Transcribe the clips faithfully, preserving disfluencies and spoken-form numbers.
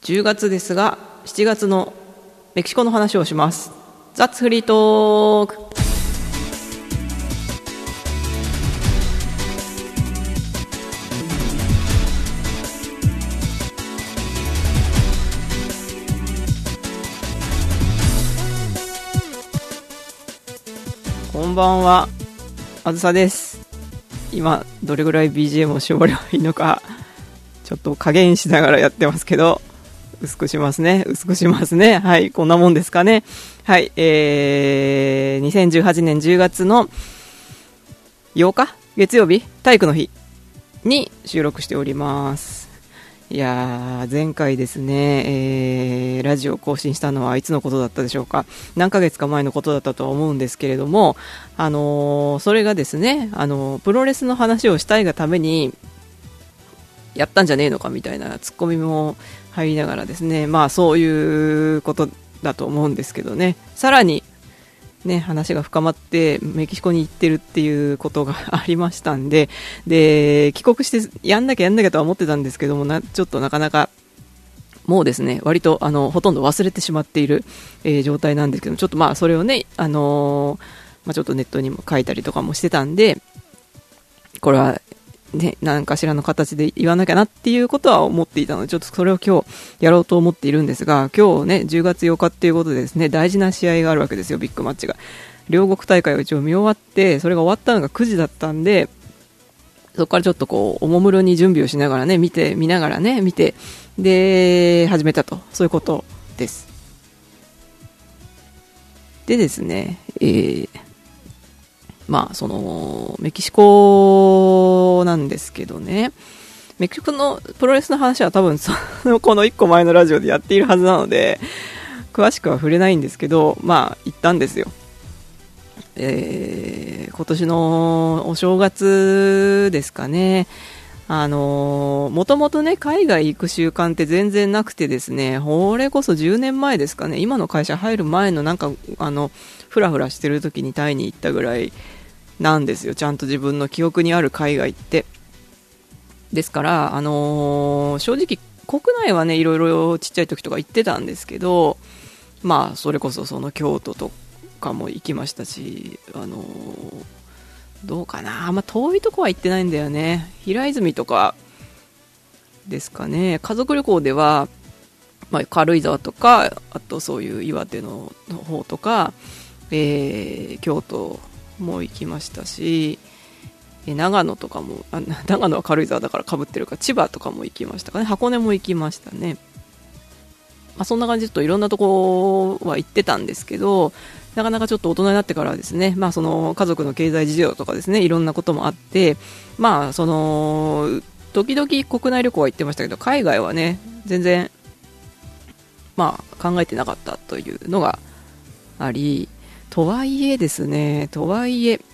じゅうがつですが、しちがつのメキシコの話をします。ザッツフリートーク。こんばんは、あずさです。今どれぐらい ビージーエム を絞ればいいのかちょっと加減しながらやってますけど、薄くしますね薄くしますねはい、こんなもんですかね。はい、えー、にせんじゅうはちねんじゅうがつのようか月曜日、体育の日に収録しております。いやー、前回ですね、えー、ラジオを更新したのはいつのことだったでしょうか。何ヶ月か前のことだったとは思うんですけれども、あのー、それがですね、あのー、プロレスの話をしたいがためにやったんじゃねえのかみたいなツッコミも入りながらですね、まあそういうことだと思うんですけどね、さらにね、話が深まってメキシコに行ってるっていうことがありましたんで、で帰国してやんなきゃやんなきゃとは思ってたんですけども、なちょっとなかなかもうですね、割とあのほとんど忘れてしまっている、えー、状態なんですけど、ちょっとまあそれをね、あのーまあ、ちょっとネットにも書いたりとかもしてたんで、これはね、何かしらの形で言わなきゃなっていうことは思っていたので、ちょっとそれを今日やろうと思っているんですが、今日ねじゅうがつようかっていうことでですね、大事な試合があるわけですよ。ビッグマッチが、両国大会を一応見終わって、それが終わったのがくじだったんで、そこからちょっとこうおもむろに準備をしながらね、見て見ながらね見て、で始めたと、そういうことです。でですね、えーまあそのメキシコなんですけどね、メキシコのプロレスの話は多分そのこのいっこまえのラジオでやっているはずなので、詳しくは触れないんですけど、まあ行ったんですよ。えー、今年のお正月ですかね。あのー、もともとね海外行く習慣って全然なくてですね、これこそじゅうねんまえですかね、今の会社入る前のなんかあのフラフラしてる時にタイに行ったぐらいなんですよ。ちゃんと自分の記憶にある海外って。ですから、あのー、正直国内はねいろいろちっちゃい時とか行ってたんですけど、まあそれこそその京都とかも行きましたし、あのー、どうかな、あんま遠いとこは行ってないんだよね。平泉とかですかね。家族旅行では、まあ、軽井沢とか、あとそういう岩手の方とか、えー、京都も行きましたし、え長野とかも、あ長野は軽井沢だから被ってるか、千葉とかも行きましたかね。箱根も行きましたね。まあ、そんな感じでちょっといろんなとこは行ってたんですけど、なかなかちょっと大人になってからはですね、まあその家族の経済事情とかですね、いろんなこともあって、まあその時々国内旅行は行ってましたけど、海外はね全然まあ考えてなかったというのがあり、とはいえですね、とはいえ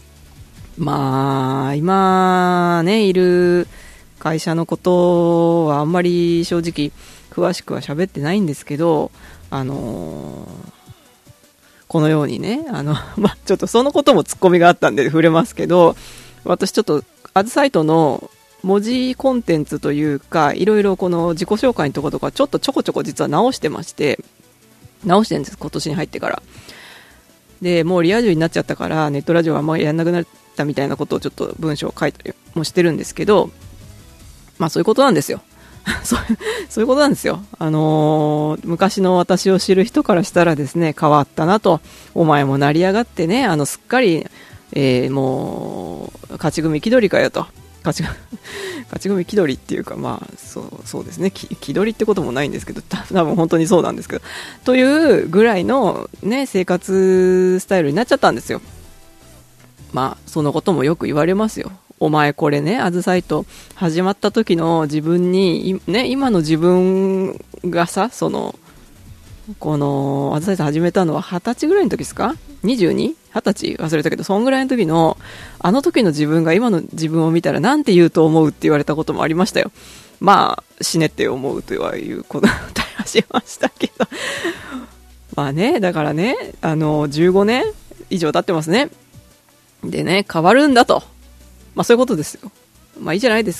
まあ今ねいる会社のことはあんまり正直詳しくは喋ってないんですけど、あのーこのようにね、あの、まあ、ちょっとそのこともツッコミがあったんで触れますけど、私ちょっとアズサイトの文字コンテンツというか、いろいろこの自己紹介のところとかちょっとちょこちょこ実は直してまして、直してるんです、今年に入ってから。でもうリア充になっちゃったからネットラジオはあんまりやんなくなったみたいなことをちょっと文章を書いたりもしてるんですけど、まあそういうことなんですよ。そう、そういうことなんですよ。あのー、昔の私を知る人からしたらですね、変わったなと、お前も成り上がってね、あのすっかり、えー、もう勝ち組気取りかよと、勝ち勝ち組気取りっていうか、まあそうそうですね、気気取りってこともないんですけど、多分本当にそうなんですけど、というぐらいのね生活スタイルになっちゃったんですよ。まあそのこともよく言われますよ。お前これね、アズサイト始まった時の自分に、ね、今の自分がさ、そのこのアズサイト始めたのははたちぐらいの時ですか、 にじゅうに? はたち忘れたけど、そんぐらいの時のあの時の自分が今の自分を見たらなんて言うと思うって言われたこともありましたよ。まあ死ねって思うということを対話しましたけどまあね、だからね、あのじゅうごねん以上経ってますね。でね、変わるんだと、まあそういうことですよ。まあいいじゃないですか。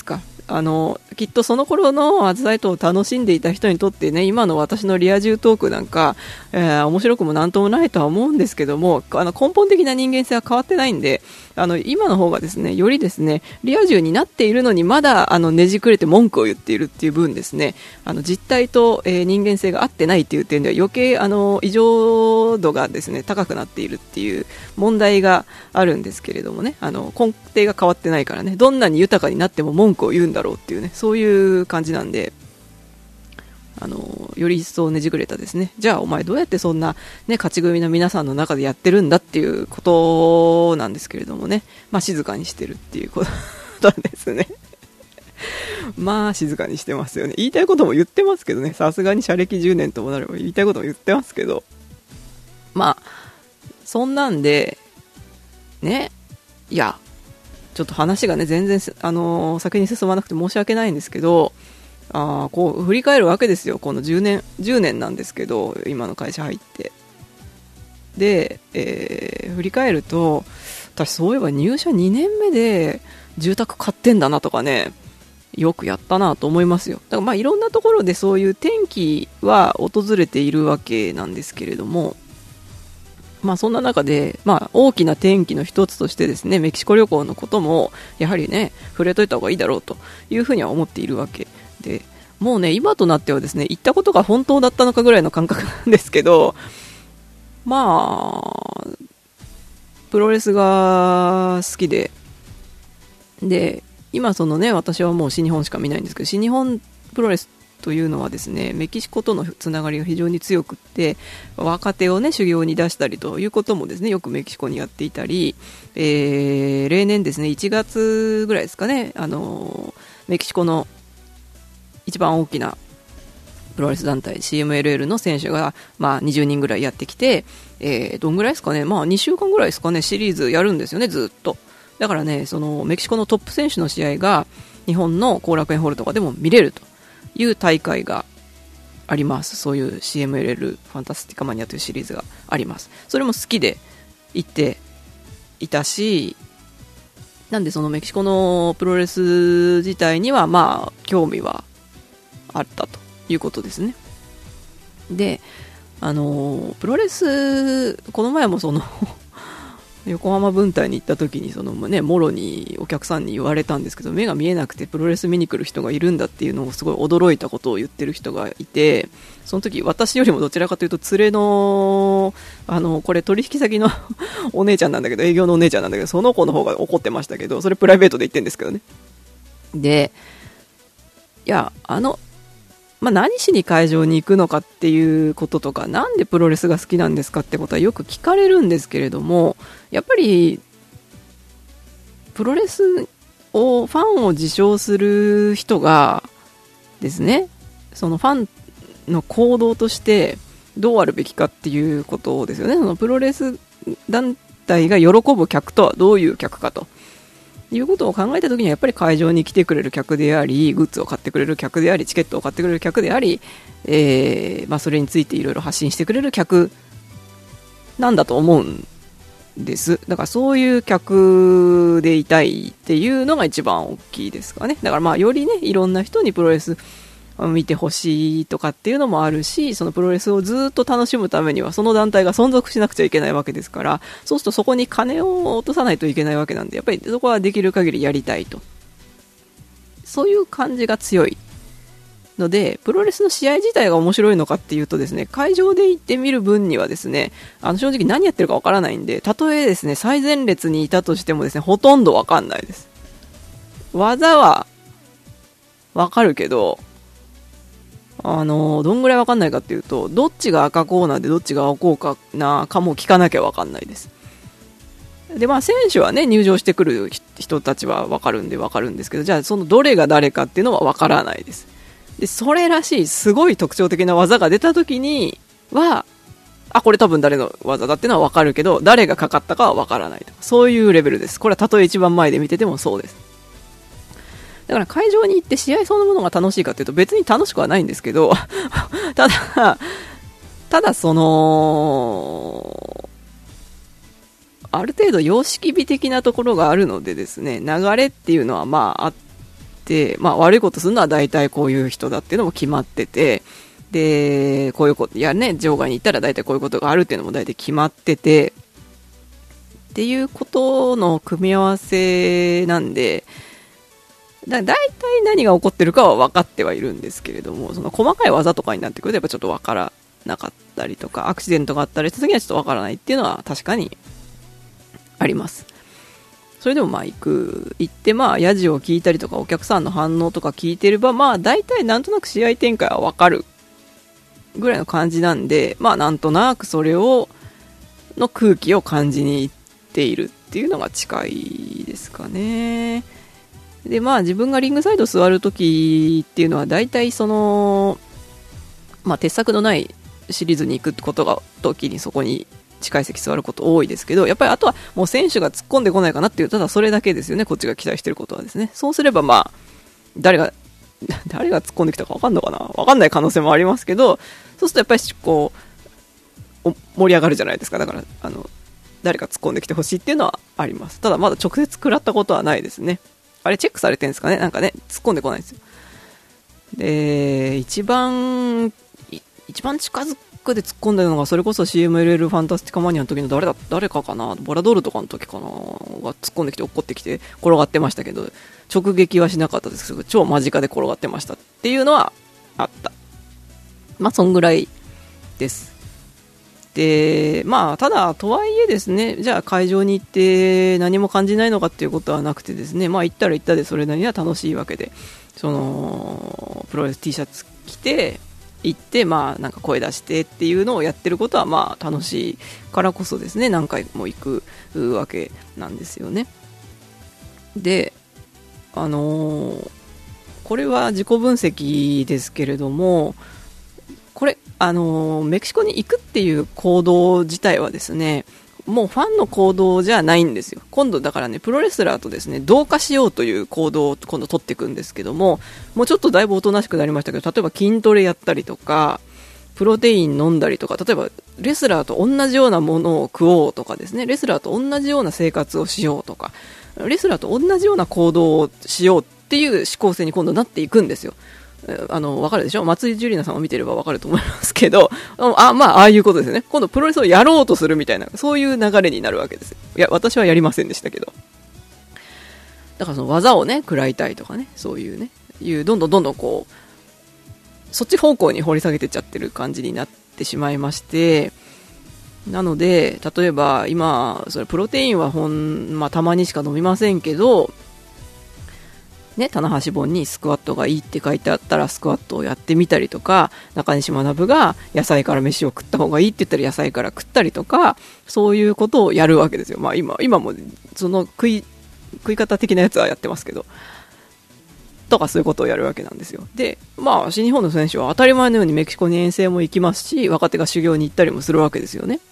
あのきっとその頃のアズサイトを楽しんでいた人にとってね、今の私のリア充トークなんか、えー、面白くもなんともないとは思うんですけども、あの根本的な人間性は変わってないんで、あの今の方がですね、よりですね、リア充になっているのにまだあのねじくれて文句を言っているっていう分ですね、あの実態と、えー、人間性が合ってないっていう点では余計あの異常度がですね高くなっているっていう問題があるんですけれどもね、あの根底が変わってないからね、どんなに豊かになっても文句を言うんだろうっていうね、そういう感じなんで、あのより一層ねじくれたですね、じゃあお前どうやってそんな、ね、勝ち組の皆さんの中でやってるんだっていうことなんですけれどもね、まあ、静かにしてるっていうことですねまあ静かにしてますよね。言いたいことも言ってますけどね、さすがに社歴じゅうねんともなれば言いたいことも言ってますけど、まあそんなんでね、いやちょっと話がね全然、あのー、先に進まなくて申し訳ないんですけど、あこう振り返るわけですよ。このじゅうねんじゅうねんなんですけど、今の会社入ってで、えー、振り返ると、私そういえば入社にねんめで住宅買ってんだなとかね、よくやったなと思いますよ。だからまあいろんなところでそういう転機は訪れているわけなんですけれども、まあそんな中で、まあ大きな転機の一つとしてですね、メキシコ旅行のこともやはりね触れといた方がいいだろうというふうには思っているわけで、もうね今となってはですね、行ったことが本当だったのかぐらいの感覚なんですけど、まあプロレスが好きで、で今そのね、私はもう新日本しか見ないんですけど、新日本プロレスというのはですね、メキシコとのつながりが非常に強くって、若手をね修行に出したりということもですね、よくメキシコにやっていたり、えー、例年ですねいちがつぐらいですかね、あのメキシコの一番大きなプロレス団体 シーエムエルエル の選手が、まあ、にじゅうにんぐらいやってきて、えー、どんぐらいですかね、まあ、にしゅうかんぐらいですかね、シリーズやるんですよね、ずっと。だからね、そのメキシコのトップ選手の試合が日本の後楽園ホールとかでも見れるという大会があります。そういう シーエムエルエル ファンタスティカマニアというシリーズがあります。それも好きで行っていたし、なんでそのメキシコのプロレス自体にはまあ興味はあったということですね。で、あのプロレス、この前もその横浜分隊に行った時にその、ね、もろにお客さんに言われたんですけど、目が見えなくてプロレス見に来る人がいるんだっていうのをすごい驚いたことを言ってる人がいて、その時私よりもどちらかというと連れの、あのこれ取引先のお姉ちゃんなんだけど、営業のお姉ちゃんなんだけど、その子の方が怒ってましたけど、それプライベートで言ってるんですけどね。で、いやあのまあ、何しに会場に行くのかっていうこととか、なんでプロレスが好きなんですかってことはよく聞かれるんですけれども、やっぱりプロレスをファンを自称する人がですね、そのファンの行動としてどうあるべきかっていうことですよね。そのプロレス団体が喜ぶ客とはどういう客かということを考えたときには、やっぱり会場に来てくれる客であり、グッズを買ってくれる客であり、チケットを買ってくれる客であり、えーまあ、それについていろいろ発信してくれる客なんだと思うんです。だからそういう客でいたいっていうのが一番大きいですかね。だからまあよりね、いろんな人にプロレス見てほしいとかっていうのもあるし、そのプロレスをずっと楽しむためにはその団体が存続しなくちゃいけないわけですから、そうするとそこに金を落とさないといけないわけなんで、やっぱりそこはできる限りやりたいと、そういう感じが強いので、プロレスの試合自体が面白いのかっていうとですね、会場で行ってみる分にはですね、あの正直何やってるかわからないんで、たとえですね最前列にいたとしてもですね、ほとんどわかんないです。技はわかるけど、あのどんぐらいわかんないかっていうと、どっちが赤コーナーでどっちが青コーナーかも聞かなきゃわかんないです。でまあ選手はね、入場してくる人たちはわかるんでわかるんですけど、じゃあそのどれが誰かっていうのはわからないです。でそれらしいすごい特徴的な技が出た時には、あこれ多分誰の技だっていうのはわかるけど、誰がかかったかはわからないと、そういうレベルです。これはたとえ一番前で見ててもそうです。だから会場に行って試合そのものが楽しいかというと別に楽しくはないんですけどただただそのある程度様式美的なところがあるのでですね、流れっていうのはまああって、まあ悪いことするのは大体こういう人だっていうのも決まってて、で、こういうこと、いやね、場外に行ったら大体こういうことがあるっていうのも大体決まってて、っていうことの組み合わせなんで、だ大体何が起こってるかは分かってはいるんですけれども、その細かい技とかになってくるとやっぱちょっと分からなかったりとか、アクシデントがあったりした時にはちょっと分からないっていうのは確かにあります。それでもまあ行く、行ってまあヤジを聞いたりとかお客さんの反応とか聞いてれば、まあ大体なんとなく試合展開は分かるぐらいの感じなんで、まあなんとなくそれをの空気を感じに行っているっていうのが近いですかね。でまあ自分がリングサイド座るときっていうのは大体そのまあ鉄柵のないシリーズに行くことが時にそこに近い席座ること多いですけど、やっぱりあとはもう選手が突っ込んでこないかなっていう、ただそれだけですよね。こっちが期待してることはですね。そうすればまあ誰が誰が突っ込んできたか分かんのかな、分かんない可能性もありますけど、そうするとやっぱりこう盛り上がるじゃないですか。だからあの誰か突っ込んできてほしいっていうのはあります。ただまだ直接食らったことはないですね。あれチェックされてるんですかね。なんかね突っ込んでこないんですよ。で一番一番近づくで突っ込んだのがそれこそ シーエムエルエル ファンタスティカマニアの時の誰だ誰かかな、ボラドールとかの時かなが突っ込んできて落っこってきて転がってましたけど、直撃はしなかったですけど超間近で転がってましたっていうのはあった。まあそんぐらいです。でまあただとはいえですね、じゃあ会場に行って何も感じないのかっていうことはなくてですね、まあ行ったら行ったでそれなりには楽しいわけで、そのプロレス T シャツ着て行ってまあなんか声出してっていうのをやってることはまあ楽しいからこそですね、何回も行くわけなんですよね。であのー、これは自己分析ですけれども、これあのメキシコに行くっていう行動自体はですね、もうファンの行動じゃないんですよ。今度だからねプロレスラーとですね同化しようという行動を今度取っていくんですけども、もうちょっとだいぶおとなしくなりましたけど、例えば筋トレやったりとかプロテイン飲んだりとか、例えばレスラーと同じようなものを食おうとかですね、レスラーと同じような生活をしようとか、レスラーと同じような行動をしようっていう思考性に今度なっていくんですよ。あの分かるでしょ、松井樹里奈さんを見てれば分かると思いますけど、あまあああいうことですよね。今度プロレスをやろうとするみたいな、そういう流れになるわけですよ。いや私はやりませんでしたけど、だからその技をね食らいたいとかね、そういうねいうどんどんどんどんこうそっち方向に掘り下げてっちゃってる感じになってしまいまして、なので例えば今それプロテインはほん、まあ、たまにしか飲みませんけどね、棚橋本にスクワットがいいって書いてあったらスクワットをやってみたりとか、中西学が野菜から飯を食った方がいいって言ったら野菜から食ったりとか、そういうことをやるわけですよ。まあ今、今もその食い、食い方的なやつはやってますけど、とかそういうことをやるわけなんですよ。で、まあ新日本の選手は当たり前のようにメキシコに遠征も行きますし、若手が修行に行ったりもするわけですよね。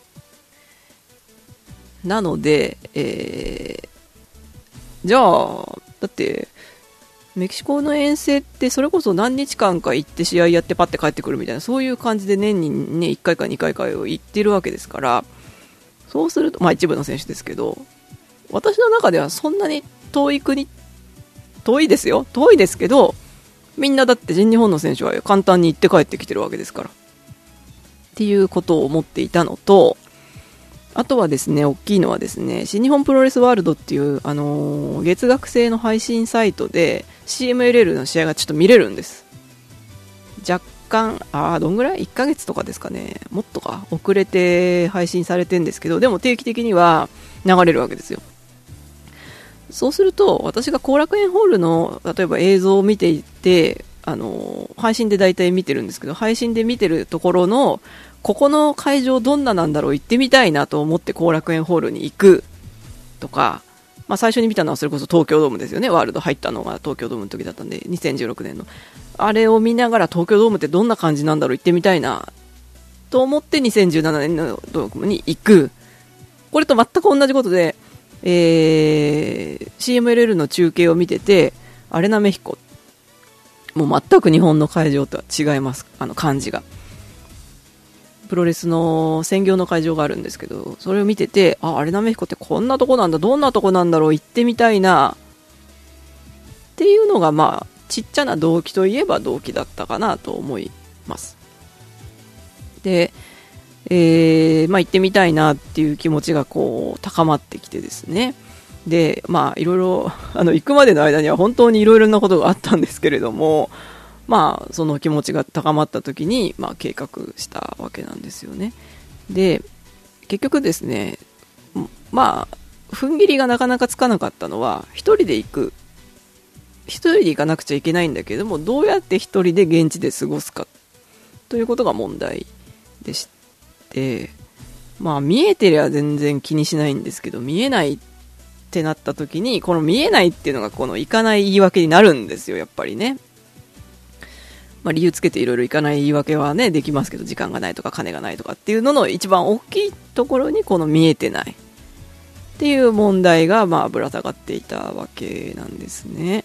なので、えー、じゃあだってメキシコの遠征ってそれこそ何日間か行って試合やってパッて帰ってくるみたいな、そういう感じで年にねいっかいかにかいかを行ってるわけですから、そうするとまあ一部の選手ですけど、私の中ではそんなに遠い国、遠いですよ、遠いですけど、みんなだって全日本の選手は簡単に行って帰ってきてるわけですからっていうことを思っていたのと、あとはですね、大きいのはですね、新日本プロレスワールドっていう、あのー、月額制の配信サイトで シーエムエルエル の試合がちょっと見れるんです。若干、あーどんぐらいいっかげつとかですかね、もっとか遅れて配信されてるんですけど、でも定期的には流れるわけですよ。そうすると私が後楽園ホールの例えば映像を見ていて、あのー、配信で大体見てるんですけど、配信で見てるところのここの会場どんななんだろう、行ってみたいなと思って後楽園ホールに行くとか、まあ、最初に見たのはそれこそ東京ドームですよね。ワールド入ったのが東京ドームの時だったんで、にせんじゅうろくねんのあれを見ながら東京ドームってどんな感じなんだろう、行ってみたいなと思ってにせんじゅうななねんのドームに行く。これと全く同じことで、えー、シーエムエルエル の中継を見てて、アレナメヒコもう全く日本の会場とは違います。あの感じが、プロレスの専業の会場があるんですけど、それを見てて、あ、アレナメヒコってこんなとこなんだ、どんなとこなんだろう、行ってみたいなっっていうのがまあちっちゃな動機といえば動機だったかなと思います。で、えー、まあ行ってみたいなっていう気持ちがこう高まってきてですね、でまあいろいろあの行くまでの間には本当にいろいろなことがあったんですけれども、まあその気持ちが高まった時にまあ計画したわけなんですよね。で結局ですね、まあ踏ん切りがなかなかつかなかったのは、一人で行く一人で行かなくちゃいけないんだけども、どうやって一人で現地で過ごすかということが問題でして、まあ見えてりゃ全然気にしないんですけど、見えないってなった時に、この見えないっていうのがこの行かない言い訳になるんですよ、やっぱりね。まあ、理由つけていろいろ行かない言い訳はねできますけど、時間がないとか金がないとかっていうのの一番大きいところにこの見えてないっていう問題がまあぶら下がっていたわけなんですね。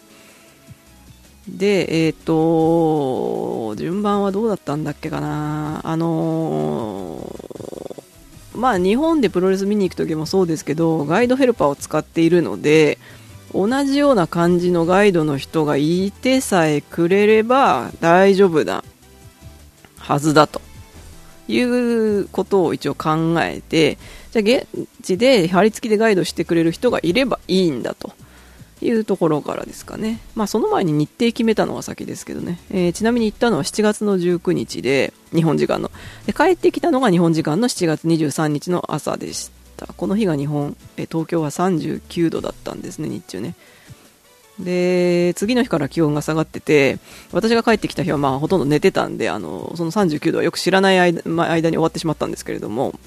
で、えっと順番はどうだったんだっけかな。あのー、まあ日本でプロレス見に行く時もそうですけど、ガイドヘルパーを使っているので、同じような感じのガイドの人がいてさえくれれば大丈夫なはずだということを一応考えて、じゃあ現地で張り付きでガイドしてくれる人がいればいいんだというところからですかね。まあその前に日程決めたのは先ですけどね、えー、ちなみに行ったのはしちがつのじゅうくにちで、日本時間ので、帰ってきたのが日本時間のしちがつにじゅうさんにちの朝でした。この日が日本、え東京はさんじゅうきゅうどだったんですね、日中ね。で次の日から気温が下がってて、私が帰ってきた日はまあほとんど寝てたんで、あのそのさんじゅうきゅうどはよく知らない間、まあ、間に終わってしまったんですけれども、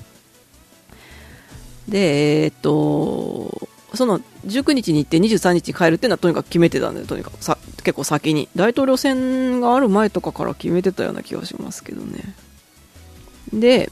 でえー、っとそのじゅうくにちに行ってにじゅうさんにちに帰るっていうのはとにかく決めてたんで、とにかくさ結構先に大統領選がある前とかから決めてたような気がしますけどね。で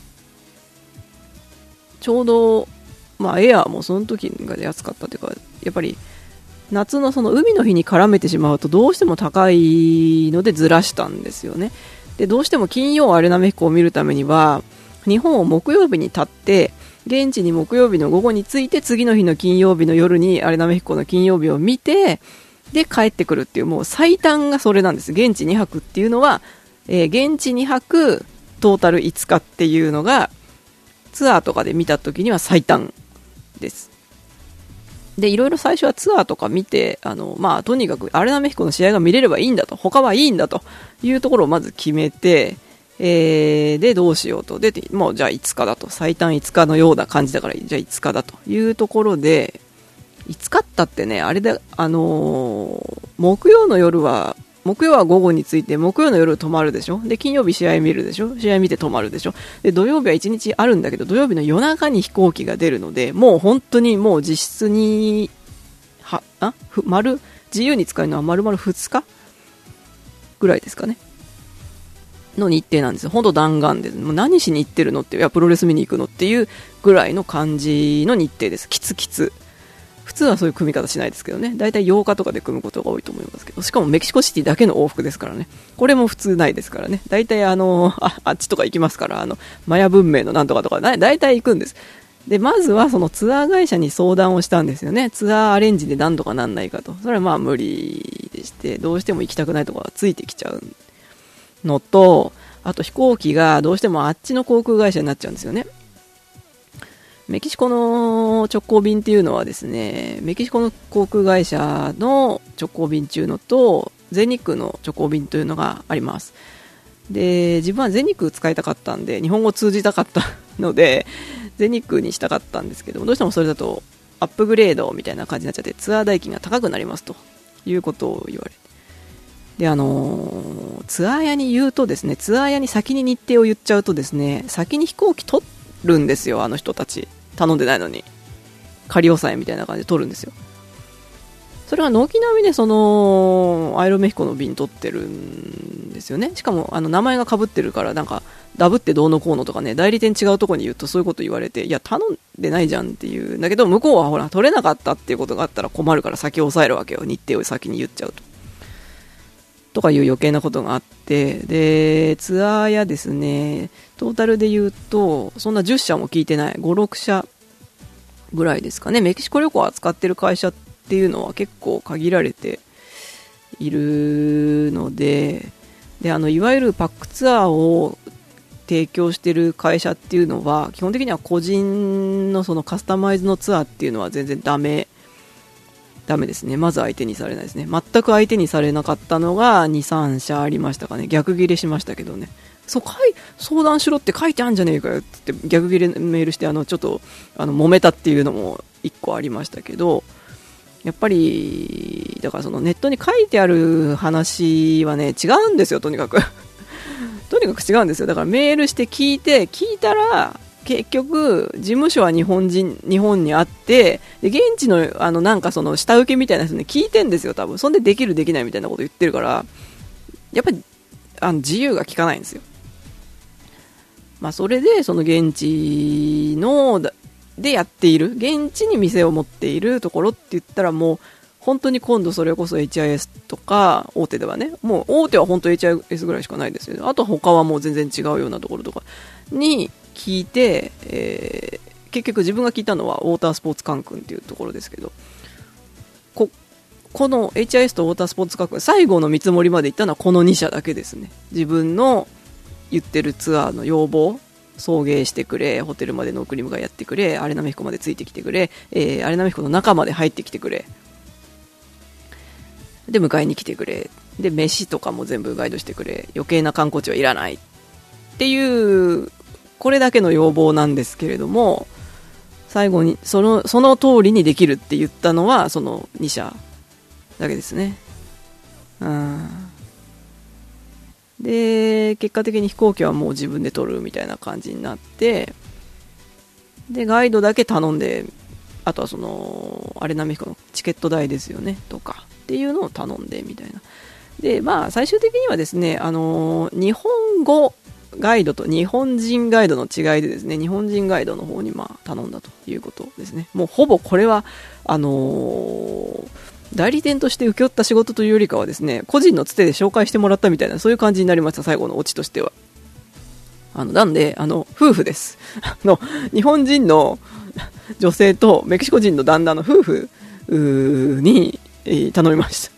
ちょうど、まあ、エアーもその時が安かったというか、やっぱり夏のその海の日に絡めてしまうとどうしても高いのでずらしたんですよね。でどうしても金曜アレナメヒコを見るためには日本を木曜日に立って、現地に木曜日の午後に着いて、次の日の金曜日の夜にアレナメヒコの金曜日を見て、で帰ってくるっていう、もう最短がそれなんです。現地にはくっていうのは、えー、現地にはくトータルいつかっていうのがツアーとかで見た時には最短です。でいろいろ最初はツアーとか見て、あの、まあ、とにかくアレナメヒコの試合が見れればいいんだと、他はいいんだというところをまず決めて、えー、でどうしようと、でもうじゃあいつかだと、最短いつかのような感じだから、じゃあいつかだというところで、いつかったってね、あれで、あのー、木曜の夜は木曜は午後に着いて、木曜の夜泊まるでしょ。で金曜日試合見るでしょ。試合見て泊まるでしょ。で土曜日はいちにちあるんだけど、土曜日の夜中に飛行機が出るので、もう本当にもう実質にはあ丸自由に使えるのは丸々ふつかぐらいですかねの日程なんですよ。ほんと弾丸です。もう何しに行ってるのって、いやプロレス見に行くのっていうぐらいの感じの日程です。キツキツ。普通はそういう組み方しないですけどね。だいたいようかとかで組むことが多いと思いますけど、しかもメキシコシティだけの往復ですからね。これも普通ないですからね。だいたいあの あ, あっちとか行きますから、あのマヤ文明のなんとかとかだいたい行くんです。でまずはそのツアー会社に相談をしたんですよね。ツアーアレンジで何とかなんないかと。それはまあ無理でして、どうしても行きたくないところがついてきちゃうのと、あと飛行機がどうしてもあっちの航空会社になっちゃうんですよね。メキシコの直行便っていうのはですね、メキシコの航空会社の直行便っていうのと全日空の直行便というのがあります。で自分は全日空使いたかったんで、日本語通じたかったので全日空にしたかったんですけども、どうしてもそれだとアップグレードみたいな感じになっちゃって、ツアー代金が高くなりますということを言われて、であのー、ツアー屋に言うとですね、ツアー屋に先に日程を言っちゃうとですね、先に飛行機取るんですよ。あの人たち頼んでないのに仮押さえみたいな感じで取るんですよ。それは軒並みでそのアイロメヒコの便取ってるんですよね。しかもあの名前が被ってるから、なんかダブってどうのこうのとかね、代理店違うとこに言うとそういうこと言われて、いや頼んでないじゃんっていうんだけど、向こうはほら取れなかったっていうことがあったら困るから先を押さえるわけよ。日程を先に言っちゃうととかいう余計なことがあって、でツアーやですね、トータルで言うとそんなじゅっしゃも聞いてない、ご、ろくしゃぐらいですかね。メキシコ旅行を扱ってる会社っていうのは結構限られているので、であのいわゆるパックツアーを提供している会社っていうのは基本的には個人のそのカスタマイズのツアーっていうのは全然ダメダメですね。まず相手にされないですね。全く相手にされなかったのがに、さん社ありましたかね。逆ギレしましたけどね。そうかい相談しろって書いてあるんじゃねえかよって逆ギレメールしてあのちょっとあの揉めたっていうのもいっこありましたけど、やっぱりだからそのネットに書いてある話はね違うんですよ。とにかくとにかく違うんですよ。だからメールして聞いて聞いたら結局事務所は日本人日本にあってで現地のあのなんかその下請けみたいな人に聞いてんですよ多分。そんでできるできないみたいなこと言ってるからやっぱりあの自由が利かないんですよ。まあそれでその現地のでやっている現地に店を持っているところって言ったらもう本当に今度それこそ エイチアイエス とか大手ではねもう大手は本当 エイチアイエス ぐらいしかないですよね。あと他はもう全然違うようなところとかに聞いて、えー、結局自分が聞いたのはウォータースポーツカンクンっていうところですけど こ, この エイチアイエス とウォータースポーツカンクン最後の見積もりまで行ったのはこのに社だけですね。自分の言ってるツアーの要望送迎してくれホテルまでの送り迎えやってくれアレナメヒコまでついてきてくれ、えー、アレナメヒコの中まで入ってきてくれで迎えに来てくれで飯とかも全部ガイドしてくれ余計な観光地はいらないっていうこれだけの要望なんですけれども最後にその、その通りにできるって言ったのはそのに社だけですね。うんで結果的に飛行機はもう自分で取るみたいな感じになってでガイドだけ頼んであとはそのアレナメヒコのチケット代ですよねとかっていうのを頼んでみたいなでまあ最終的にはですねあの日本語ガイドと日本人ガイドの違いでですね日本人ガイドの方にまあ頼んだということですね。もうほぼこれはあのー代理店として請け負った仕事というよりかはですね個人のつてで紹介してもらったみたいなそういう感じになりました。最後のオチとしてはあのなんであの夫婦ですの日本人の女性とメキシコ人の旦那の夫婦に、えー、頼みました。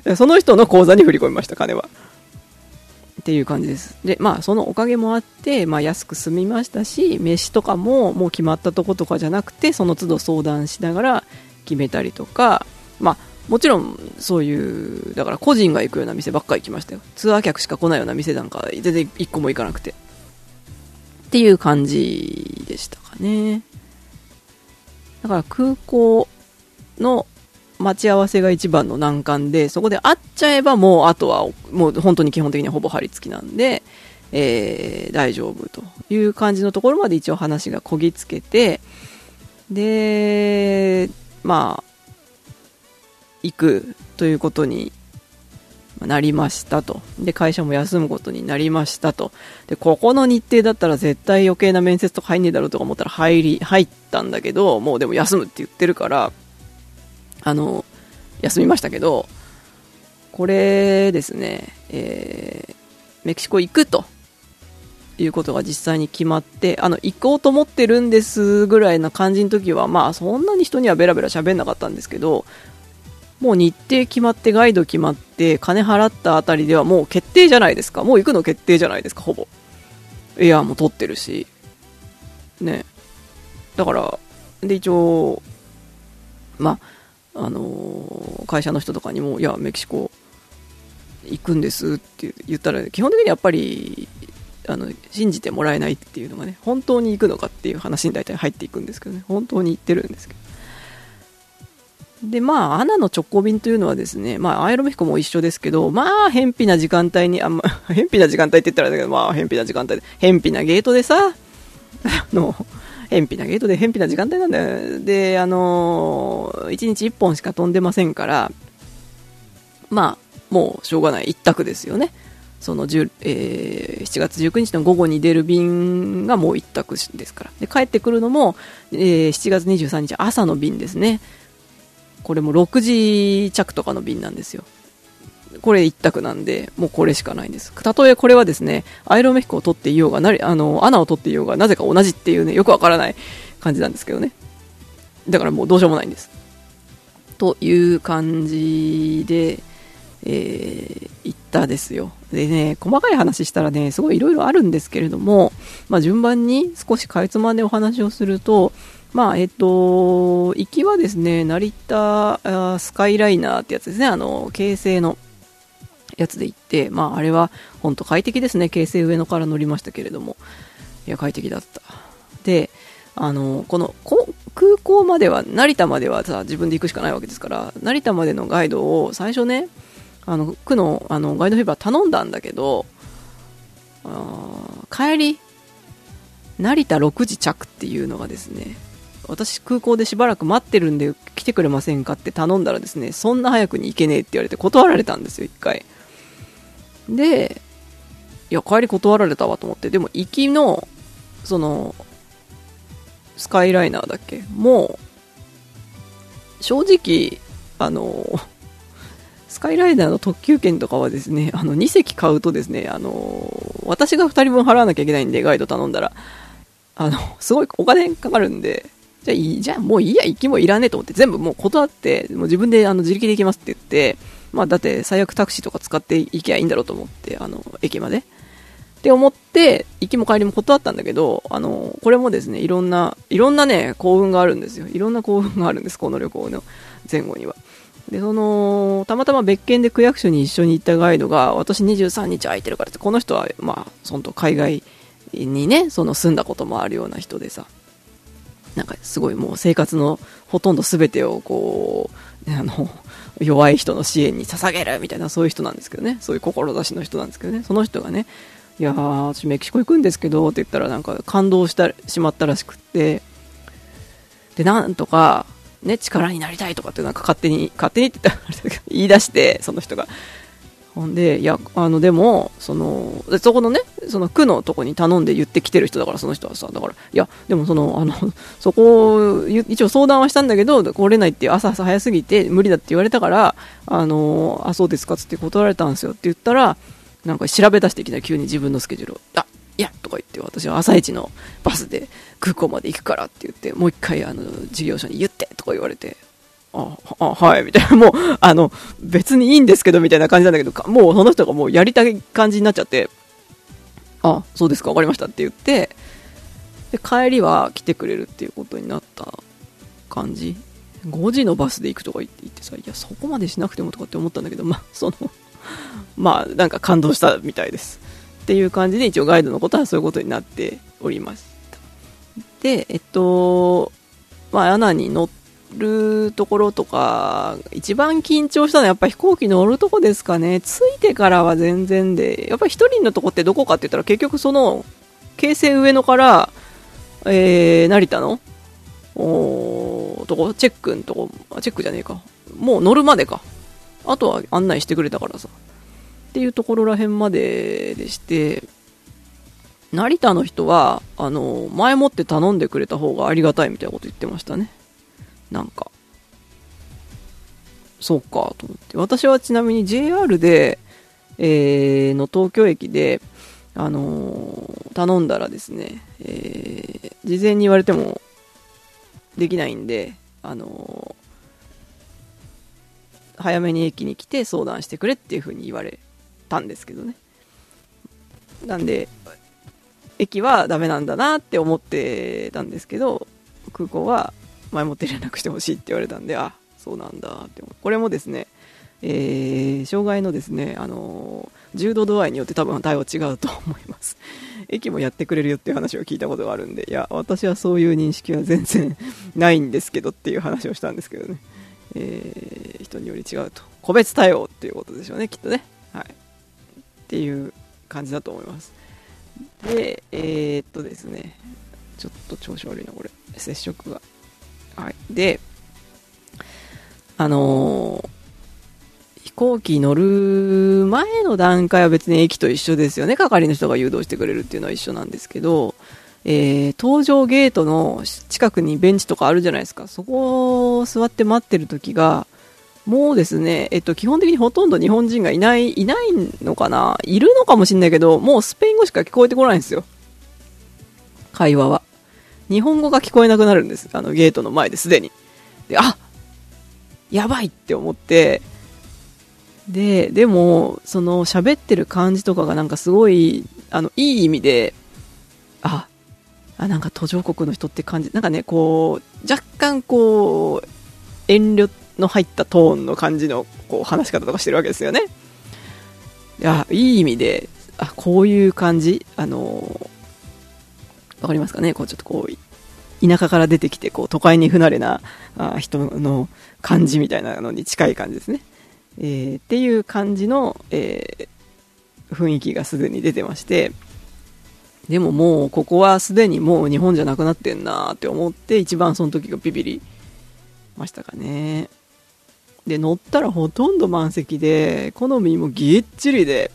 その人の口座に振り込みました金はっていう感じです。でまあそのおかげもあって、まあ、安く済みましたし飯とかももう決まったとことかじゃなくてその都度相談しながら決めたりとか、まあもちろんそういうだから個人が行くような店ばっかり行きましたよ。ツアー客しか来ないような店なんか全然一個も行かなくてっていう感じでしたかね。だから空港の待ち合わせが一番の難関でそこで会っちゃえばもうあとはもう本当に基本的にほぼ張り付きなんで、えー、大丈夫という感じのところまで一応話がこぎつけてでまあ行くということになりましたと。で会社も休むことになりましたと。でここの日程だったら絶対余計な面接とか入んねえだろうとか思ったら入り入ったんだけどもうでも休むって言ってるからあの休みましたけどこれですね、えー、メキシコ行くということが実際に決まってあの行こうと思ってるんですぐらいな感じの時はまあそんなに人にはベラベラ喋んなかったんですけどもう日程決まってガイド決まって金払ったあたりではもう決定じゃないですか。もう行くの決定じゃないですか。ほぼエアーも取ってるしね。だからで一応まああのー、会社の人とかにもいやメキシコ行くんですって言ったら基本的にやっぱりあの信じてもらえないっていうのがね本当に行くのかっていう話に大体入っていくんですけどね本当に行ってるんですけどでまあアナの直行便というのはですねまあアイロメヒコも一緒ですけどまあ偏僻な時間帯にあんま偏僻な時間帯って言ったらだけどまあ偏僻な時間帯で偏僻なゲートでさあの偏僻なゲートで偏僻な時間帯なんだよ。であのー、いちにちいっぽんしか飛んでませんからまあもうしょうがない一択ですよね。その、えー、しちがつじゅうくにちの午後に出る便がもう一択ですからで帰ってくるのも、えー、しちがつにじゅうさんにち朝の便ですね。これもろくじ着とかの便なんですよ。これ一択なんでもうこれしかないんです。たとえこれはですねアイロメヒコを取っていようがなあのアナを取っていようがなぜか同じっていうねよくわからない感じなんですけどね。だからもうどうしようもないんです。 という感じで、えー、行ったですよ。でね、細かい話したらね、すごいいろいろあるんですけれども、まあ、順番に少しかいつまんでお話をすると、まあ、えっと、行きはですね、成田スカイライナーってやつですね、あの、京成のやつで行って、まあ、あれは本当快適ですね。京成上野から乗りましたけれども、いや快適だった。で、あのこのこ空港までは、成田まではさ自分で行くしかないわけですから、成田までのガイドを最初ね、あの区のあのガイドフィーバー頼んだんだけど、あ帰り成田ろくじ着っていうのがですね、私空港でしばらく待ってるんで来てくれませんかって頼んだらですね、そんな早くに行けねえって言われて断られたんですよ、一回。で、いや帰り断られたわと思って、でも行きのそのスカイライナーだっけ、もう正直あのスカイライナーの特急券とかはですね、あのに席買うとですね、あの私がふたりぶん払わなきゃいけないんで、ガイド頼んだらあのすごいお金かかるんで、じゃあいいじゃあもういいや、行きもいらねえと思って全部もう断って、もう自分であの自力で行きますって言って、まあだって最悪タクシーとか使って行きゃいいんだろうと思って、あの駅までって思って行きも帰りも断ったんだけど、あのこれもですね、いろんないろんなね幸運があるんですよ。いろんな幸運があるんです、この旅行の前後には。で、そのたまたま別件で区役所に一緒に行ったガイドが、私にじゅうさんにち空いてるからって、この人はまあその海外にね、その住んだこともあるような人でさ、なんかすごいもう生活のほとんど全てをこう、あの弱い人の支援に捧げるみたいな、そういう人なんですけどね、そういう志の人なんですけどね、その人がね、いやー私メキシコ行くんですけどって言ったら、なんか感動したしまったらしくって、でなんとかね力になりたいとかってなんか勝手に勝手にって言ったら言い出して、その人が。ほんで、いやあのでもそのそこのね、その区のとこに頼んで言ってきてる人だから、その人はさ、だからいやでもそのあのそこ一応相談はしたんだけど来れないって、朝朝早すぎて無理だって言われたから、あのあそうですかっつって断られたんですよって言ったら、なんか調べ出してきたら急に自分のスケジュールを、あいやとか言って、私は朝一のバスで空港まで行くからって言って、もう一回あの事業所に言ってとか言われて、ああはいみたいな、もうあの別にいいんですけどみたいな感じなんだけど、もうその人がもうやりたい感じになっちゃって、あそうですか分かりましたって言って、で帰りは来てくれるっていうことになった感じ。ごじのバスで行くとか言って言ってさ、いやそこまでしなくてもとかって思ったんだけど、まあそのまあなんか感動したみたいですっていう感じで、一応ガイドのことはそういうことになっておりました。でえっとまあアナに乗るところとか、一番緊張したのはやっぱ飛行機乗るとこですかね。着いてからは全然で、やっぱり一人のとこってどこかって言ったら、結局その京成上野から、えー、成田のおとこ、チェックのとこ、チェックじゃねえか、もう乗るまでか、あとは案内してくれたからさっていうところらへんまででして、成田の人はあの前もって頼んでくれた方がありがたいみたいなこと言ってましたね。なんかそうかと思って、私はちなみに ジェイアール で、えー、の東京駅で、あのー、頼んだらですね、えー、事前に言われてもできないんで、あのー、早めに駅に来て相談してくれっていう風に言われたんですけどね。なんで駅はダメなんだなって思ってたんですけど、空港は前もって連絡してほしいって言われたんで、あそうなんだって思う。これもですね、えー、障害のですね、あのー、重度度合いによって多分対応違うと思います。駅もやってくれるよっていう話を聞いたことがあるんで、いや私はそういう認識は全然ないんですけどっていう話をしたんですけどね、えー、人により違うと、個別対応っていうことでしょうね、きっとね、はい、っていう感じだと思います。でえー、っとですねちょっと調子悪いなこれ、接触が、はい、であのー、飛行機乗る前の段階は別に駅と一緒ですよね。係の人が誘導してくれるっていうのは一緒なんですけど、えー、搭乗ゲートの近くにベンチとかあるじゃないですか。そこを座って待ってる時がもうですね、えっと基本的にほとんど日本人がいないいないのかな、いるのかもしれないけど、もうスペイン語しか聞こえてこないんですよ、会話は。日本語が聞こえなくなるんです、あのゲートの前ですでに。で、あやばいって思って、で、でも、その喋ってる感じとかがなんかすごい、あの、いい意味で、あ、あ、なんか途上国の人って感じ、なんかね、こう、若干こう、遠慮の入ったトーンの感じのこう話し方とかしてるわけですよね。いや、いい意味で、あ、こういう感じ、あの、わかりますかね、こうちょっとこう、田舎から出てきて、こう、都会に不慣れなあ人の感じみたいなのに近い感じですね。えー、っていう感じの、えー、雰囲気がすでに出てまして、でももうここはすでにもう日本じゃなくなってんなって思って、一番その時がビビりましたかね。で、乗ったらほとんど満席で、好みもぎっちりで、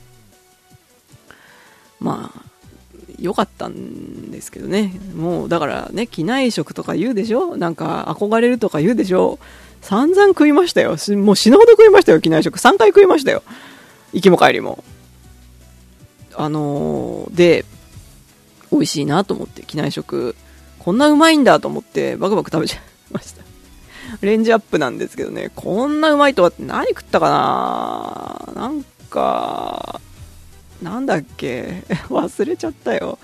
まあ良かったんですけどね。もうだからね、機内食とか言うでしょ、なんか憧れるとか言うでしょ、散々食いましたよ。もう死ぬほど食いましたよ。機内食さんかい食いましたよ、行きも帰りも。あのー、で美味しいなと思って、機内食こんなうまいんだと思ってバクバク食べちゃいました。レンジアップなんですけどね、こんなうまいとはって何食ったかな、なんかなんだっけ忘れちゃったよ。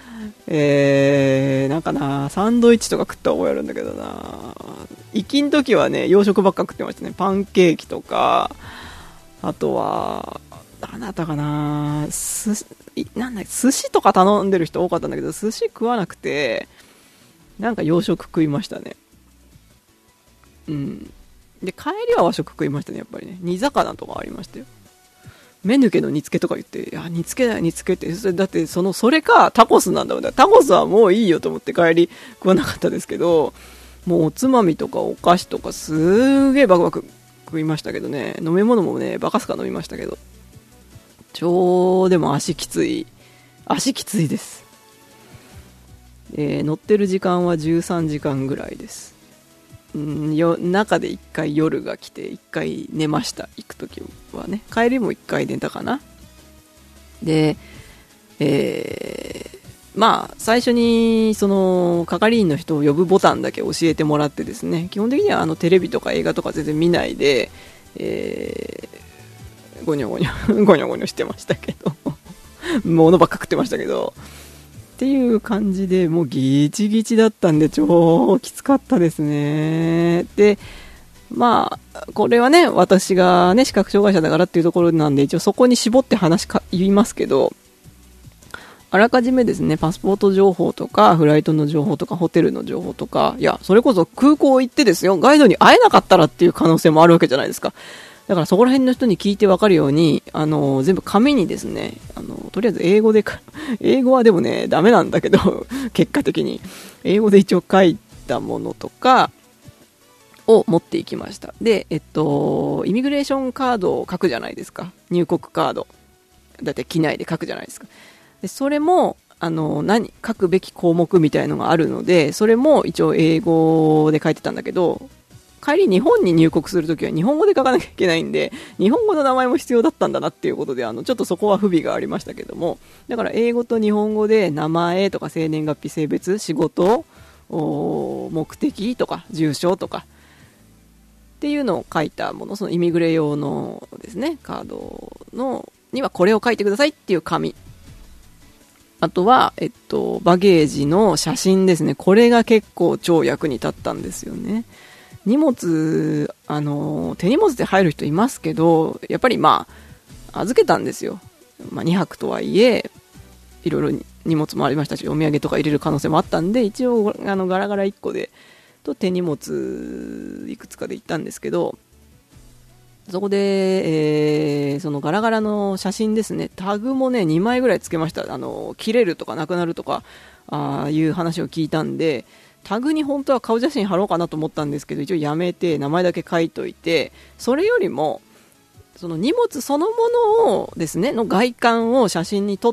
えー、なんかな、サンドイッチとか食った覚えあるんだけどな。行きん時はね、洋食ばっか食ってましたね。パンケーキとか、あとは何だったかな、すなんだ寿司とか頼んでる人多かったんだけど、寿司食わなくて、なんか洋食食いましたね。うん。で、帰りは和食食いましたね、やっぱりね。煮魚とかありましたよ。目抜けの煮付けとか言って、いや、煮付けだよ、煮付けって。それだって、その、それか、タコスなんだもん。タコスはもういいよと思って帰り食わなかったですけど、もうおつまみとかお菓子とかすーげーバクバク食いましたけどね。飲み物もね、バカすか飲みましたけど。超でも足きつい。足きついです。えー、乗ってる時間はじゅうさんじかんぐらいです。んよ中でいっかい夜が来ていっかい寝ました。行くときはね、帰りもいっかい寝たかな。で、えー、まあ最初にその係員の人を呼ぶボタンだけ教えてもらってですね、基本的にはあのテレビとか映画とか全然見ないで、えー、ゴニョゴニョゴニョゴニョしてましたけど物ばっか食ってましたけどっていう感じで、もうギチギチだったんで超きつかったですね。で、まあこれはね、私がね視覚障害者だからっていうところなんで、一応そこに絞って話か言いますけど、あらかじめですね、パスポート情報とかフライトの情報とかホテルの情報とか、いやそれこそ空港行ってですよ、ガイドに会えなかったらっていう可能性もあるわけじゃないですか。だからそこら辺の人に聞いて分かるように、あの全部紙にですね、あのとりあえず英語でか英語はでもねダメなんだけど結果的に英語で一応書いたものとかを持っていきました。で、えっとイミグレーションカードを書くじゃないですか。入国カードだいたい機内で書くじゃないですか。でそれもあの何書くべき項目みたいのがあるので、それも一応英語で書いてたんだけど、帰り日本に入国するときは日本語で書かなきゃいけないんで、日本語の名前も必要だったんだなっていうことで、あのちょっとそこは不備がありましたけども、だから英語と日本語で名前とか生年月日、性別、仕事、目的とか住所とかっていうのを書いたもの、そのイミグレ用のですねカードのにはこれを書いてくださいっていう紙、あとは、えっと、バゲージの写真ですね。これが結構超役に立ったんですよね。荷物、あの手荷物で入る人いますけど、やっぱりまあ預けたんですよ。まあ、にはくとはいえいろいろ荷物もありましたし、お土産とか入れる可能性もあったんで、一応あのガラガラいっこでと手荷物いくつかで行ったんですけど、そこで、えー、そのガラガラの写真ですね、タグもねにまいぐらいつけました。あの切れるとかなくなるとかあいう話を聞いたんで、タグに本当は顔写真貼ろうかなと思ったんですけど、一応やめて名前だけ書いといて、それよりもその荷物そのものをですねの外観を写真に撮って、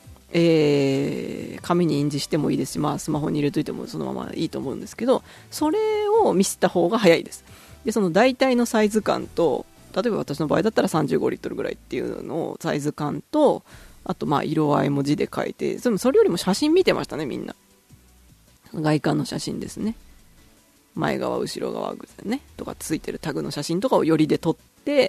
えー、紙に印字してもいいですし、まあ、スマホに入れといてもそのままいいと思うんですけど、それを見せた方が早いです。でその大体のサイズ感と、例えば私の場合だったらさんじゅうごリットルぐらいっていうのをサイズ感と、あとまあ色合いも字で書いて、それよりも写真見てましたね、みんな。外観の写真ですね。 前側後ろ側ねとかついてるタグの写真とかを寄りで撮って、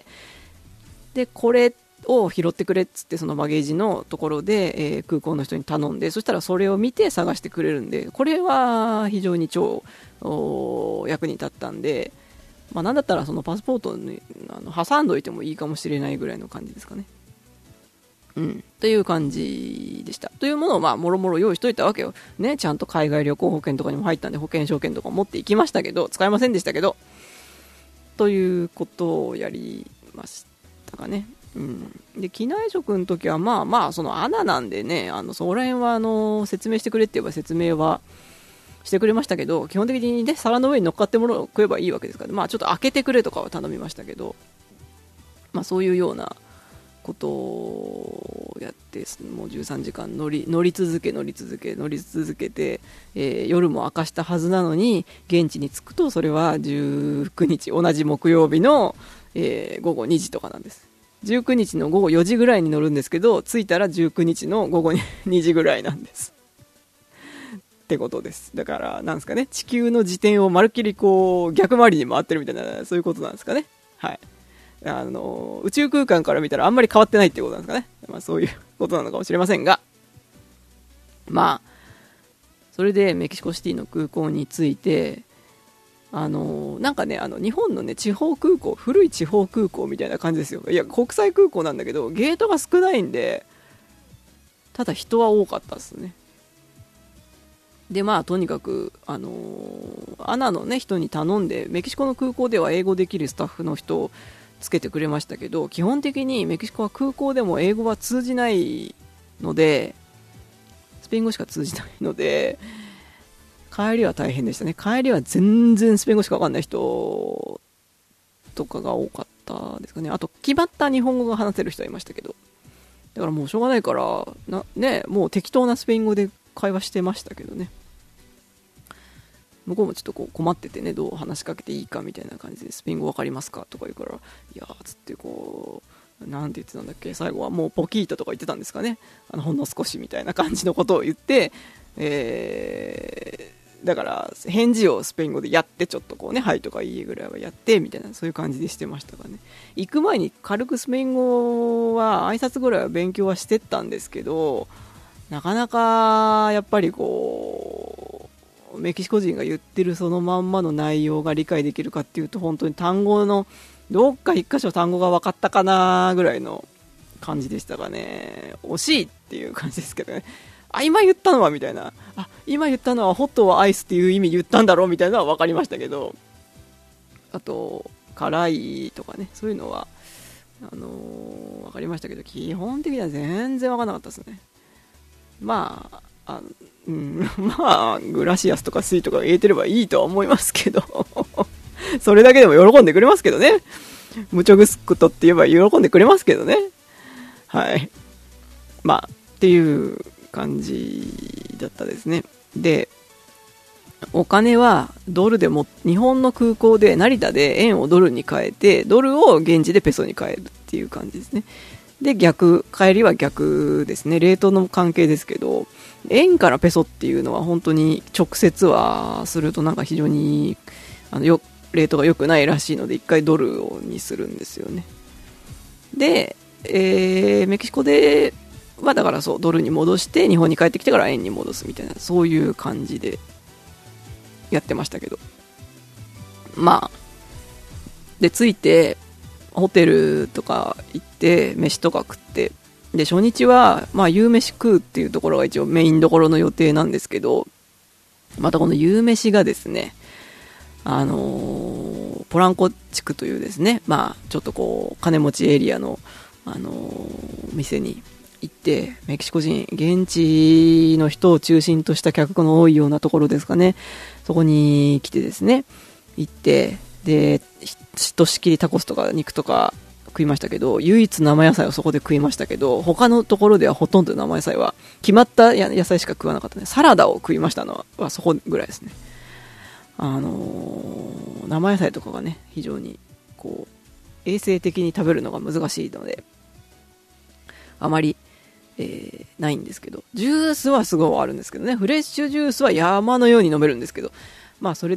でこれを拾ってくれっつってそのバゲージのところで、えー、空港の人に頼んで、そしたらそれを見て探してくれるんで、これは非常に超役に立ったんで、まあ、なんだったらそのパスポートにあの挟んどいてもいいかもしれないぐらいの感じですかね。うん、という感じでした。というものをまあもろもろ用意しといたわけよ、ね、ちゃんと海外旅行保険とかにも入ったんで保険証券とか持っていきましたけど、使いませんでしたけど、ということをやりましたかね。うん、で機内食の時はまあまあそのアナなんでね、あのそこら辺はあの説明してくれって言えば説明はしてくれましたけど、基本的にね皿の上に乗っかってものを食えばいいわけですから、まあちょっと開けてくれとかは頼みましたけど、まあそういうようなことをやって、もうじゅうさんじかん乗り乗り続け乗り続け乗り続けて、えー、夜も明かしたはずなのに現地に着くとそれはじゅうくにち同じ木曜日の、えー、午後にじとかなんです。じゅうくにちの午後よじぐらいに乗るんですけど、着いたらじゅうくにちの午後にじぐらいなんですってことです。だからなんですかね、地球の自転をまるっきりこう逆回りに回ってるみたいな、そういうことなんですかね。はい、あの宇宙空間から見たらあんまり変わってないってことなんですかね。まあそういうことなのかもしれませんが、まあそれでメキシコシティの空港に着いて、あのなんかね、あの日本のね地方空港、古い地方空港みたいな感じですよ。いや国際空港なんだけどゲートが少ないんで、ただ人は多かったですね。でまあとにかくあのアナのね人に頼んで、メキシコの空港では英語できるスタッフの人をつけてくれましたけど、基本的にメキシコは空港でも英語は通じないので、スペイン語しか通じないので帰りは大変でしたね。帰りは全然スペイン語しか分かんない人とかが多かったですかね。あと決まった日本語が話せる人はいましたけど、だからもうしょうがないからな、ね、もう適当なスペイン語で会話してましたけどね。向こうもちょっとこう困っててね、どう話しかけていいかみたいな感じで、スペイン語わかりますかとか言うから、いやーつってこうなんて言ってたんだっけ、最後はもうポキートとか言ってたんですかね、あのほんの少しみたいな感じのことを言って、えーだから返事をスペイン語でやって、ちょっとこうねはいとかいいぐらいはやってみたいな、そういう感じでしてましたかね。行く前に軽くスペイン語は挨拶ぐらいは勉強はしてったんですけど、なかなかやっぱりこうメキシコ人が言ってるそのまんまの内容が理解できるかっていうと、本当に単語のどっか一箇所単語が分かったかなぐらいの感じでしたかね。惜しいっていう感じですけどね。あ、今言ったのはみたいな、あ、今言ったのはホットはアイスっていう意味言ったんだろうみたいなのは分かりましたけど、あと辛いとかね、そういうのはあのー、分かりましたけど、基本的には全然分からなかったですね。まあ、あ、うん、まあグラシアスとかスイとか入れてればいいとは思いますけどそれだけでも喜んでくれますけどね。ムチョグスクトって言えば喜んでくれますけどね。はい、まあっていう感じだったですね。でお金はドルでも、日本の空港で成田で円をドルに変えて、ドルを現地でペソに変えるっていう感じですね。で逆、帰りは逆ですね。レートの関係ですけど、円からペソっていうのは本当に直接はするとなんか非常にあのよレートが良くないらしいので、一回ドルにするんですよね。で、えー、メキシコではだからそうドルに戻して日本に帰ってきてから円に戻すみたいな、そういう感じでやってましたけど、まあで着いてホテルとか行って飯とか食って、で初日はまあ夕飯食うっていうところが一応メインどころの予定なんですけど、またこの夕飯がですね、あのー、ポランコ地区というですね、まあちょっとこう金持ちエリアの、あのー、店に行って、メキシコ人現地の人を中心とした客の多いようなところですかね、そこに来てですね、行ってでひとしきりタコスとか肉とか食いましたけど、唯一生野菜をそこで食いましたけど、他のところではほとんど生野菜は決まった野菜しか食わなかったね。サラダを食いましたのはそこぐらいですね。あのー、生野菜とかがね非常にこう衛生的に食べるのが難しいのであまり、えー、ないんですけど、ジュースはすごいあるんですけどね、フレッシュジュースは山のように飲めるんですけど、まあそれで行って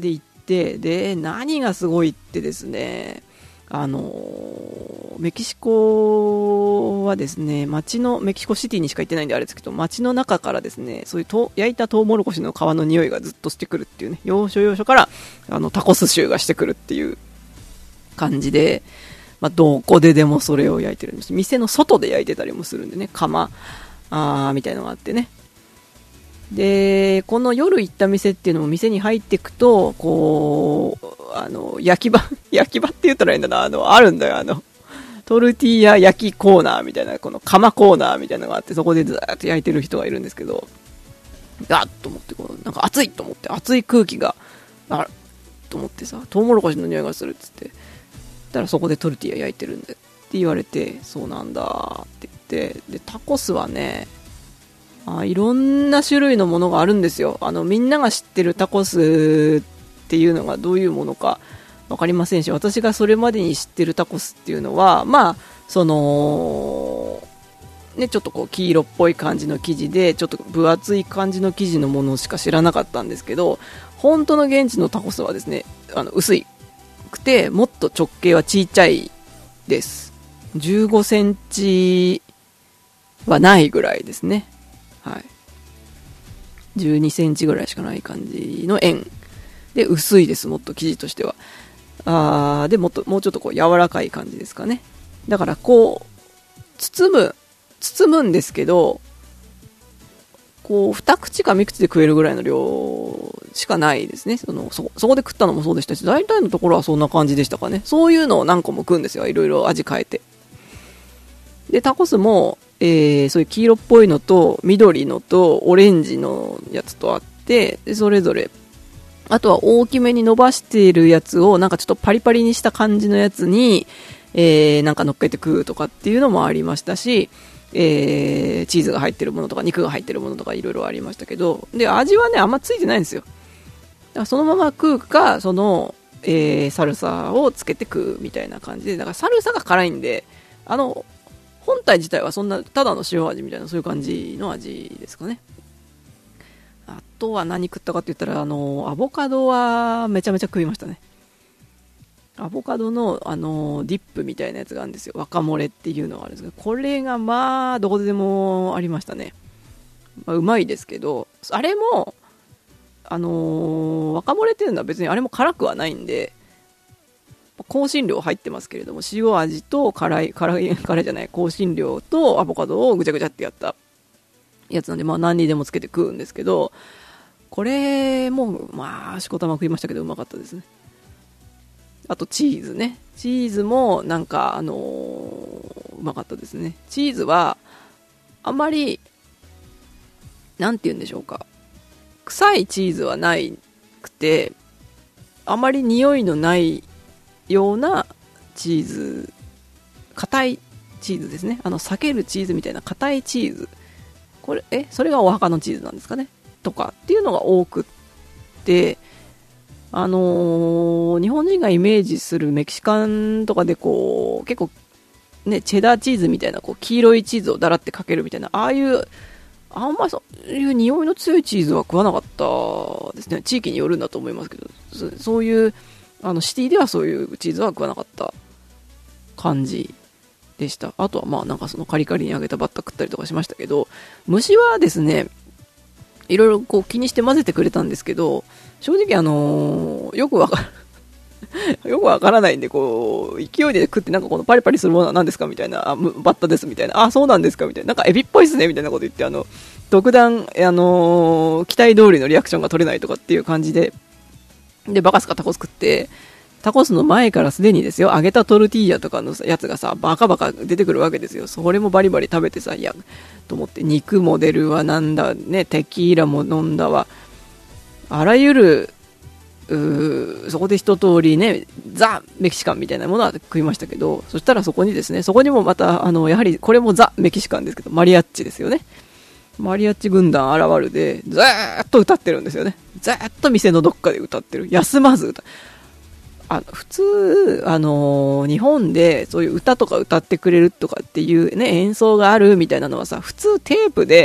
て、で何がすごいってですね、あのメキシコはですね、街のメキシコシティにしか行ってないんであれですけど、街の中からですね、そういうと焼いたトウモロコシの皮の匂いがずっとしてくるっていうね、要所要所からあのタコス臭がしてくるっていう感じで、まあ、どこででもそれを焼いてるんです。店の外で焼いてたりもするんでね、窯あーみたいなのがあってね。でこの夜行った店っていうのも、店に入っていくとこうあの焼き場焼き場って言ったらいいんだな、あのあるんだよ、あのトルティーヤ焼きコーナーみたいな、この窯コーナーみたいなのがあって、そこでずーっと焼いてる人がいるんですけど、ガッと思って、こうなんか熱いと思って、熱い空気があると思ってさ、トウモロコシの匂いがするっつって、だからそこでトルティーヤ焼いてるんでって言われて、そうなんだって言って、でタコスはね、あいろんな種類のものがあるんですよ。あのみんなが知ってるタコスっていうのがどういうものか分かりませんし、私がそれまでに知ってるタコスっていうのは、まあそのね、ちょっとこう黄色っぽい感じの生地で、ちょっと分厚い感じの生地のものしか知らなかったんですけど、本当の現地のタコスはですね、あの薄いくて、もっと直径は小さいです。じゅうごセンチはないぐらいですね。はい、じゅうにセンチぐらいしかない感じの円で、薄いです。もっと生地としてはあでもっともうちょっとこう柔らかい感じですかね。だからこう包む包むんですけど、こう二口か三口で食えるぐらいの量しかないですね。その そ, そこで食ったのもそうでしたし、大体のところはそんな感じでしたかね。そういうのを何個も食うんですよ、いろいろ味変えて。でタコスもえー、そういう黄色っぽいのと緑のとオレンジのやつとあって、でそれぞれあとは大きめに伸ばしているやつをなんかちょっとパリパリにした感じのやつに、えー、なんか乗っけて食うとかっていうのもありましたし、えー、チーズが入ってるものとか肉が入ってるものとかいろいろありましたけど、で味はねあんまついてないんですよ。だからそのまま食うか、その、えー、サルサをつけて食うみたいな感じで、だからサルサが辛いんで、あの本体自体はそんなただの塩味みたいな、そういう感じの味ですかね。あとは何食ったかって言ったら、あのアボカドはめちゃめちゃ食いましたね。アボカドのあのディップみたいなやつがあるんですよ。ワカモレっていうのがあるんですけど、これがまあどこでもありましたね。まあ、うまいですけど、あれもあのワカモレっていうのは別にあれも辛くはないんで、香辛料入ってますけれども、塩味と辛い辛い辛いじゃない香辛料とアボカドをぐちゃぐちゃってやったやつなんで、まあ何にでもつけて食うんですけど、これもまあしこたま食いましたけどうまかったですね。あとチーズね、チーズもなんかあのー、うまかったですね。チーズはあまりなんて言うんでしょうか、臭いチーズはないくて、あまり匂いのないようなチーズ、硬いチーズですね。あの避けるチーズみたいな硬いチーズ、これえそれがお墓のチーズなんですかねとかっていうのが多くって、あのー、日本人がイメージするメキシカンとかでこう結構ねチェダーチーズみたいなこう黄色いチーズをだらってかけるみたいな、ああいうあんまそういう匂いの強いチーズは食わなかったですね。地域によるんだと思いますけど、そ, そういうあのシティではそういうチーズは食わなかった感じでした。あとはまあなんかそのカリカリに揚げたバッタ食ったりとかしましたけど、虫はですねいろいろこう気にして混ぜてくれたんですけど、正直あのー、よくわかるよくわからないんで、こう勢いで食って、なんかこのパリパリするものは何ですかみたいな、あバッタですみたいな、あそうなんですかみたいな、なんかエビっぽいっすねみたいなこと言って、あの特段、あのー、期待通りのリアクションが取れないとかっていう感じで、でバカスカタコス食って、タコスの前からすでにですよ、揚げたトルティーヤとかのやつがさバカバカ出てくるわけですよ。それもバリバリ食べてさ、いやと思って、肉も出るわ、なんだね、テキーラも飲んだわ、あらゆるうそこで一通りねザ・メキシカンみたいなものは食いましたけど、そしたらそこにですね、そこにもまたあのやはりこれもザ・メキシカンですけど、マリアッチですよね。マリアッチ軍団現るでずーっと歌ってるんですよね。ずーっと店のどっかで歌ってる、休まず歌あの普通、あのー、日本でそういう歌とか歌ってくれるとかっていうね演奏があるみたいなのはさ、普通テープで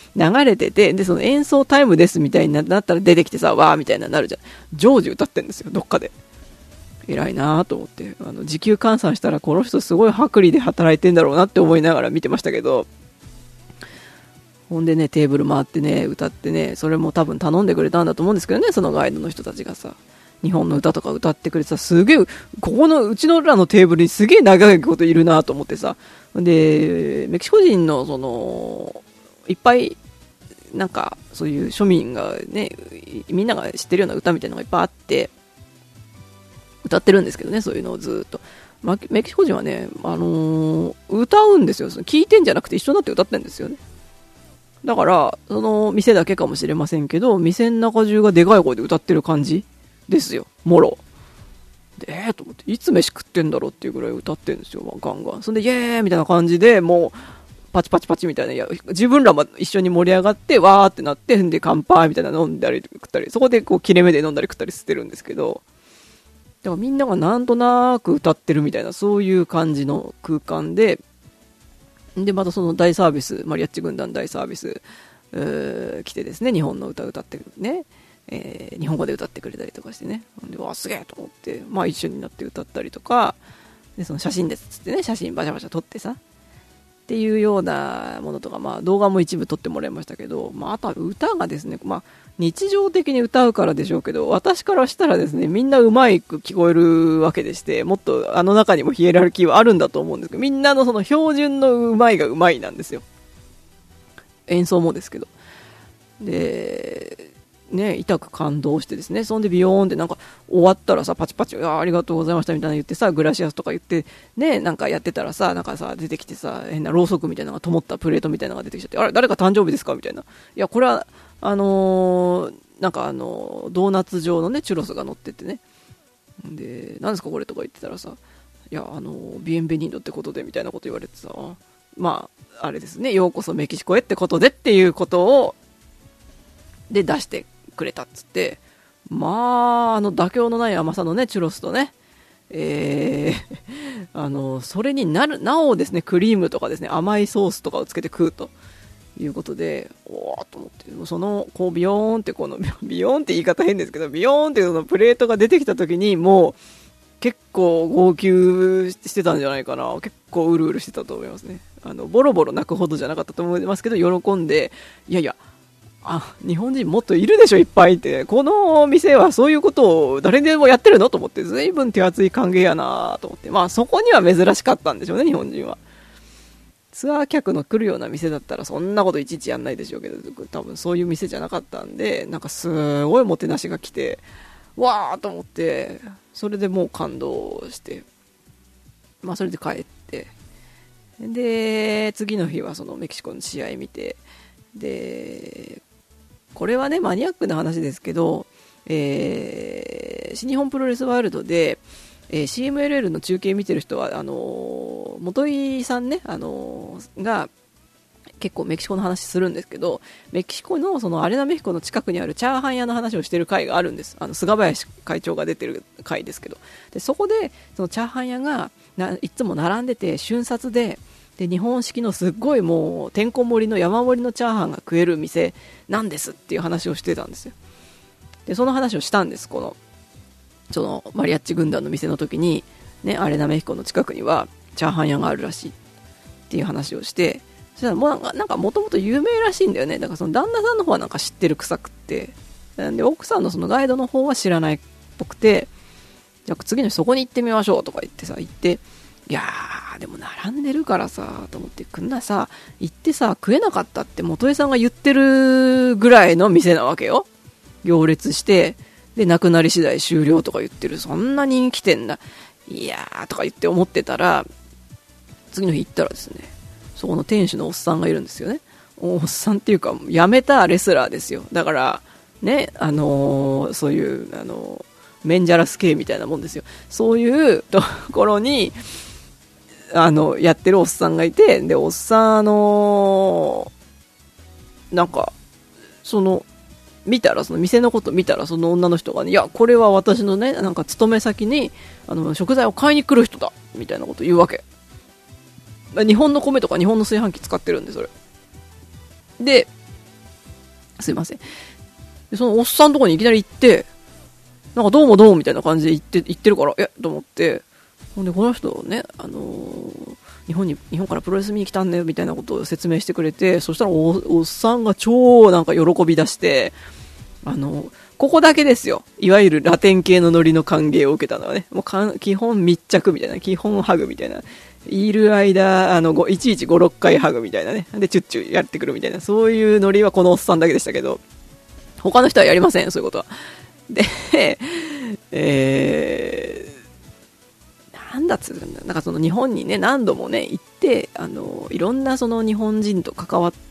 流れてて、でその演奏タイムですみたいになったら出てきてさ、わーみたいななるじゃん。常時歌ってんですよ、どっかで。偉いなと思って、あの時給換算したらこの人すごい薄利で働いてんだろうなって思いながら見てましたけど、ほんでね、テーブル回ってね、歌ってね、それも多分頼んでくれたんだと思うんですけどね、そのガイドの人たちがさ、日本の歌とか歌ってくれてさ、すげえ、ここのうちのらのテーブルにすげえ長いこといるなと思ってさ、でメキシコ人のそのいっぱいなんかそういう庶民がね、みんなが知ってるような歌みたいなのがいっぱいあって歌ってるんですけどね、そういうのをずっと、ま、メキシコ人はね、あのー、歌うんですよ。聞いてんじゃなくて一緒になって歌ってるんですよね。だからその店だけかもしれませんけど、店の中中がでかい声で歌ってる感じですよ、もろで。えーと思って、いつ飯食ってんだろうっていうぐらい歌ってるんですよ、ガンガン。そんでイエーイみたいな感じで、もうパチパチパチみたいな、いや自分らも一緒に盛り上がってわーってなって、んで乾杯みたいな、飲んだり食ったり、そこでこう切れ目で飲んだり食ったりしてるんですけど、だからみんながなんとなく歌ってるみたいな、そういう感じの空間で、でまたその大サービス、マリアッチ軍団大サービス来てですね、日本の歌歌ってね、えー、日本語で歌ってくれたりとかしてね、でわすげえと思って、まあ、一緒になって歌ったりとかで、その写真ですっつってね、写真バシャバシャ撮ってさっていうようなものとか、まあ、動画も一部撮ってもらいましたけど、まあ、あとは歌がですね、まあ、日常的に歌うからでしょうけど、私からしたらですね、みんなうまいく聞こえるわけでして、もっとあの中にもヒエラルキーはあるんだと思うんですけど、みんなのその標準のうまいがうまいなんですよ。演奏もですけど。で、ね、痛く感動してですね、そんでビヨーンってなんか終わったらさ、パチパチ、あ, ありがとうございましたみたいな言ってさ、グラシアスとか言って、ね、なんかやってたらさ、なんかさ、出てきてさ、変なろうそくみたいなのが灯ったプレートみたいなのが出てきちゃって、あれ、誰か誕生日ですかみたいな。いや、これは、あのー、なんかあのー、ドーナツ状のね、チュロスが乗っててね。で、何ですかこれとか言ってたらさ、いや、あのー、ビエンベニードってことでみたいなこと言われてさ、まあ、あれですね、ようこそメキシコへってことでっていうことを、で出してくれたっつって、まあ、あの妥協のない甘さのね、チュロスとね、えー、あの、それになる、なおですね、クリームとかですね、甘いソースとかをつけて食うということで、おーっと思って、その、こう、ビヨーンって、この、ビヨーンって言い方変ですけど、ビヨーンってそのプレートが出てきた時に、もう、結構号泣してたんじゃないかな。結構うるうるしてたと思いますね。あの、ボロボロ泣くほどじゃなかったと思いますけど、喜んで、いやいや、あ、日本人もっといるでしょいっぱいって、この店はそういうことを誰でもやってるのと思って、随分手厚い歓迎やなと思って、まあそこには珍しかったんでしょうね、日本人は。ツアー客の来るような店だったらそんなこといちいちやんないでしょうけど、多分そういう店じゃなかったんで、なんかすごいもてなしが来て、わーと思って、それでもう感動して、まあそれで帰って、で次の日はそのメキシコの試合見て、でこれはねマニアックな話ですけど、えー、新日本プロレスワールドで、えー、シーエムエルエル の中継見てる人はあのー、元井さんね、あのー、が結構メキシコの話するんですけど、メキシコのそのアレナメヒコの近くにあるチャーハン屋の話をしてる回があるんです。あの菅林会長が出てる回ですけど、でそこでそのチャーハン屋がないつも並んでて瞬殺でで日本式のすっごいもうてんこ盛りの山盛りのチャーハンが食える店なんですっていう話をしてたんですよ。でその話をしたんです。このそのマリアッチ軍団の店の時に、ね、アレナメヒコの近くにはチャーハン屋があるらしいっていう話をして、そしたらもうなんかもともと有名らしいんだよね。だからその旦那さんの方はなんか知ってる臭くって、なんで奥さんのそのガイドの方は知らないっぽくて、じゃあ次の日そこに行ってみましょうとか言ってさ、行って、いやーでも並んでるからさと思って、くんなさ行ってさ食えなかったって元江さんが言ってるぐらいの店なわけよ。行列してでなくなり次第終了とか言ってる、そんな人気店だ、いやーとか言って思ってたら、次の日行ったらですね、そこの店主のおっさんがいるんですよね。おっさんっていうか辞めたレスラーですよ。だからね、あのー、そういうあのー、メンジャラス系みたいなもんですよ。そういうところにあのやってるおっさんがいて、でおっさんあのー、なんかその見たらその店のこと見たらその女の人がね、いやこれは私のねなんか勤め先にあの食材を買いに来る人だみたいなこと言うわけ。日本の米とか日本の炊飯器使ってるんで、それですいません。で、そのおっさんのとこにいきなり行って、なんかどうもどうもみたいな感じで言って、言ってるから、えと思って、ほんで、この人ね、あのー、日本に、日本からプロレス見に来たんだよみたいなことを説明してくれて、そしたらお、おっさんが超なんか喜び出して、あの、ここだけですよ。いわゆるラテン系のノリの歓迎を受けたのはね、もうかん基本密着みたいな、基本ハグみたいな、いる間、あの、いちいちご、ろっかいハグみたいなね、で、チュッチュやってくるみたいな、そういうノリはこのおっさんだけでしたけど、他の人はやりません、そういうことは。で、えー、なんだっつうんだ、なんかその日本にね、何度もね、行って、あの、いろんなその日本人と関わって、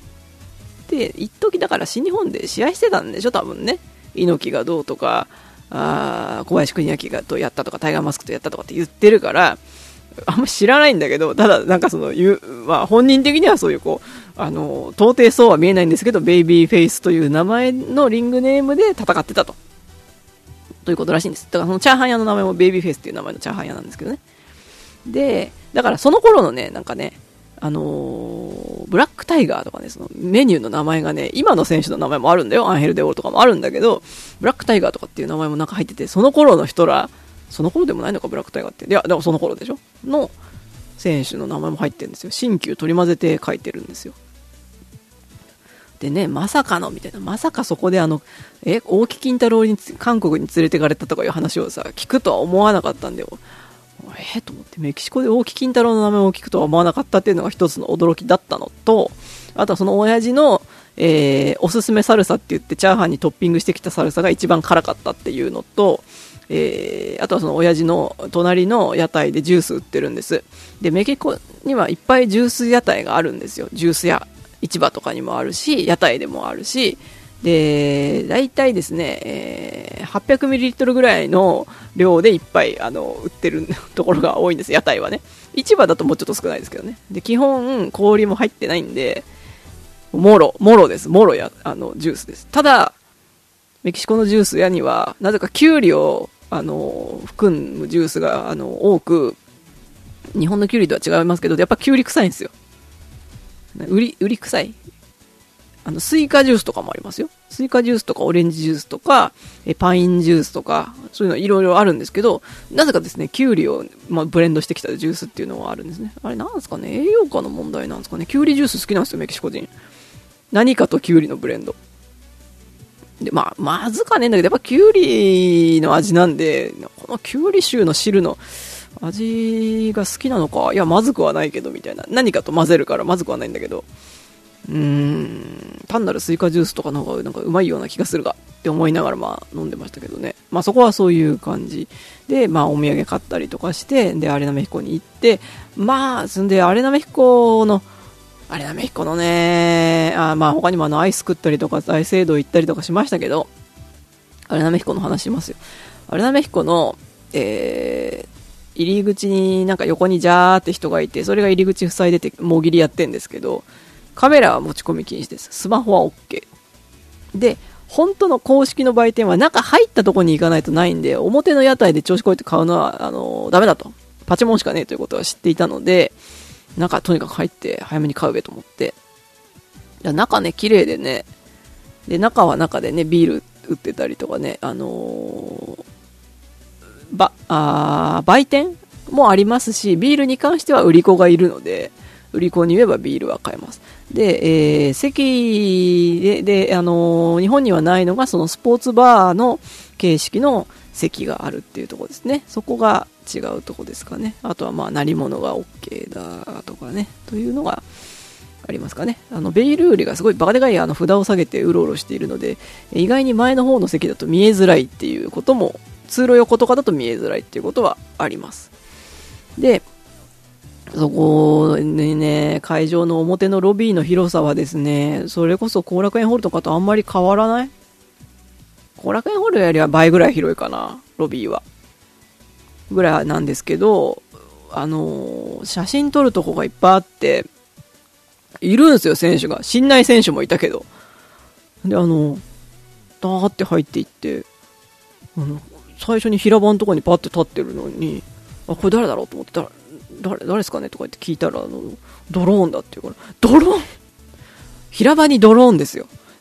一時だから新日本で試合してたんでしょ、多分ね。猪木がどうとか、あ小林邦明がとやったとか、タイガーマスクとやったとかって言ってるから、あんま知らないんだけど、ただなんかその、まあ、本人的にはそういうこう、あの、到底そうは見えないんですけど、ベイビーフェイスという名前のリングネームで戦ってたと。ということらしいんです。だからそのチャーハン屋の名前もベイビーフェイスっていう名前のチャーハン屋なんですけどね。で、だからその頃のね、なんかね、あのー、ブラックタイガーとかね、そのメニューの名前がね、今の選手の名前もあるんだよ。アンヘル・デオールとかもあるんだけど、ブラックタイガーとかっていう名前もなんか入ってて、その頃の人ら、その頃でもないのか、ブラックタイガーって。いや、でもその頃でしょの選手の名前も入ってるんですよ。新旧取り混ぜて書いてるんですよ。でね、まさかのみたいな、まさかそこであの、え、大木金太郎に韓国に連れてかれたとかいう話をさ、聞くとは思わなかったんだよ。えー、と思って、メキシコで大木金太郎の名前を聞くとは思わなかったっていうのが一つの驚きだったのと、あとはその親父の、えー、おすすめサルサって言ってチャーハンにトッピングしてきたサルサが一番辛かったっていうのと、えー、あとはその親父の隣の屋台でジュース売ってるんです。で、メキシコにはいっぱいジュース屋台があるんですよ。ジュース屋。市場とかにもあるし、屋台でもあるし、で、大体ですね、えー、はっぴゃくミリリットル ぐらいの量でいっぱいあの売ってるところが多いんです。屋台はね。市場だともうちょっと少ないですけどね。で、基本氷も入ってないんで、もろ、もろです。もろや、あの、ジュースです。ただ、メキシコのジュース屋には、なぜかキュウリを、あの、含むジュースが、あの、多く、日本のキュウリとは違いますけど、やっぱキュウリ臭いんですよ。売り、売り臭い。あの、スイカジュースとかもありますよ。スイカジュースとかオレンジジュースとか、えパインジュースとか、そういうのいろいろあるんですけど、なぜかですね、キュウリを、まあ、ブレンドしてきたジュースっていうのがあるんですね。あれなんですかね、栄養価の問題なんですかね。キュウリジュース好きなんですよ、メキシコ人。何かとキュウリのブレンド。で、まあ、まずかねえんだけど、やっぱキュウリの味なんで、このキュウリ臭の汁の味が好きなのか、いや、まずくはないけど、みたいな。何かと混ぜるからまずくはないんだけど、うーん、単なるスイカジュースとかの方がなんかうまいような気がするがって思いながらまあ飲んでましたけどね。まあそこはそういう感じで、まあお土産買ったりとかして、で、アレナメヒコに行って、まあ、そんで、アレナメヒコの、アレナメヒコのね、あまあ他にもあのアイス食ったりとか、大聖堂行ったりとかしましたけど、アレナメヒコの話しますよ。アレナメヒコの、えー、入り口になんか横にジャーって人がいて、それが入り口塞いでて、もぎりやってんですけど、カメラは持ち込み禁止です。スマホは OK。で、本当の公式の売店は中入ったとこに行かないとないんで、表の屋台で調子こいて買うのは、あのー、ダメだと。パチモンしかねえということは知っていたので、中とにかく入って早めに買うべと思って。中ね、綺麗でね、で、中は中でね、ビール売ってたりとかね、あのー、ば、あ売店もありますし、ビールに関しては売り子がいるので、売り子に言えばビールは買えます。で、えー、席で、で、あのー、日本にはないのが、そのスポーツバーの形式の席があるっていうところですね。そこが違うところですかね。あとは、まあ、鳴り物が OK だとかね、というのがありますかね。あの、ベイルーリがすごいバカでかいあの札を下げてうろうろしているので、意外に前の方の席だと見えづらいっていうことも、通路横とかだと見えづらいっていうことはあります。で、そこにね、会場の表のロビーの広さはですね、それこそ後楽園ホールとかとあんまり変わらない？後楽園ホールよりは倍ぐらい広いかな、ロビーは。ぐらいなんですけど、あのー、写真撮るとこがいっぱいあって、いるんですよ、選手が。新内選手もいたけど。で、あの、ダーって入っていって、あの、最初に平場のとこにパッて立ってるのに、あ、これ誰だろうと思ってたら、誰、誰ですかねとか言って聞いたら、あの、ドローンだって言うから、ドローン平場にドローンですよ。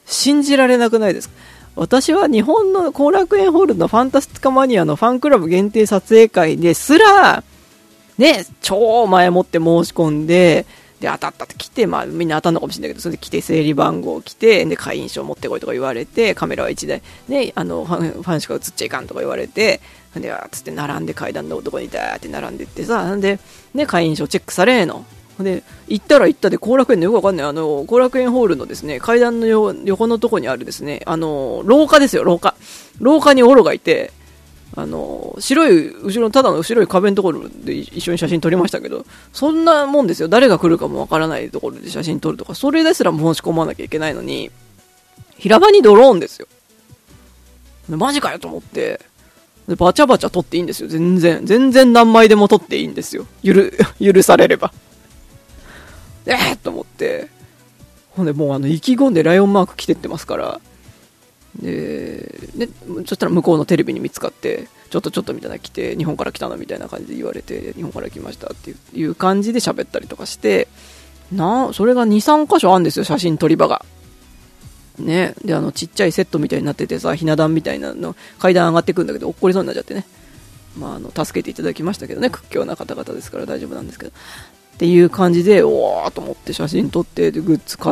信じられなくないですか。私は日本の後楽園ホールのファンタスティカマニアのファンクラブ限定撮影会ですら、ね、超前もって申し込んで、で、当たったって来て、まあみんな当たんのかもしれないけど、それで来て、整理番号来て、で、会員証持ってこいとか言われて、カメラはいちだい、ね、あの、ファン、ファンしか映っちゃいかんとか言われて、で、あーつって並んで階段のとこにダーって並んでってさ、なんで、ね、会員証チェックされーの。で、行ったら行ったで、後楽園のよくわかんない、あの、後楽園ホールのですね、階段のよ横のとこにあるですね、あの、廊下ですよ、廊下。廊下にオロがいて、あの、白い、後ろ、ただの白い壁のところで一緒に写真撮りましたけど、そんなもんですよ。誰が来るかもわからないところで写真撮るとか、それですら申し込まなきゃいけないのに、平場にドローンですよ。でマジかよと思って、でバチャバチャ撮っていいんですよ。全然。全然何枚でも撮っていいんですよ。ゆる、許されれば。えーと思って、ほんでもうあの意気込んでライオンマーク着てってますから、で、でそしたら向こうのテレビに見つかって、ちょっとちょっとみたいな来て、日本から来たのみたいな感じで言われて、日本から来ましたっていう感じで喋ったりとかして、な、それがに、さん箇所あるんですよ、写真撮り場が。ね、であのちっちゃいセットみたいになっててさ、ひな壇みたいなの階段上がってくんだけど、おっこりそうになっちゃってね、まあ、あの助けていただきましたけどね、屈強な方々ですから大丈夫なんですけど。っていう感じで、おーと思って写真撮って、で、グッズ買って、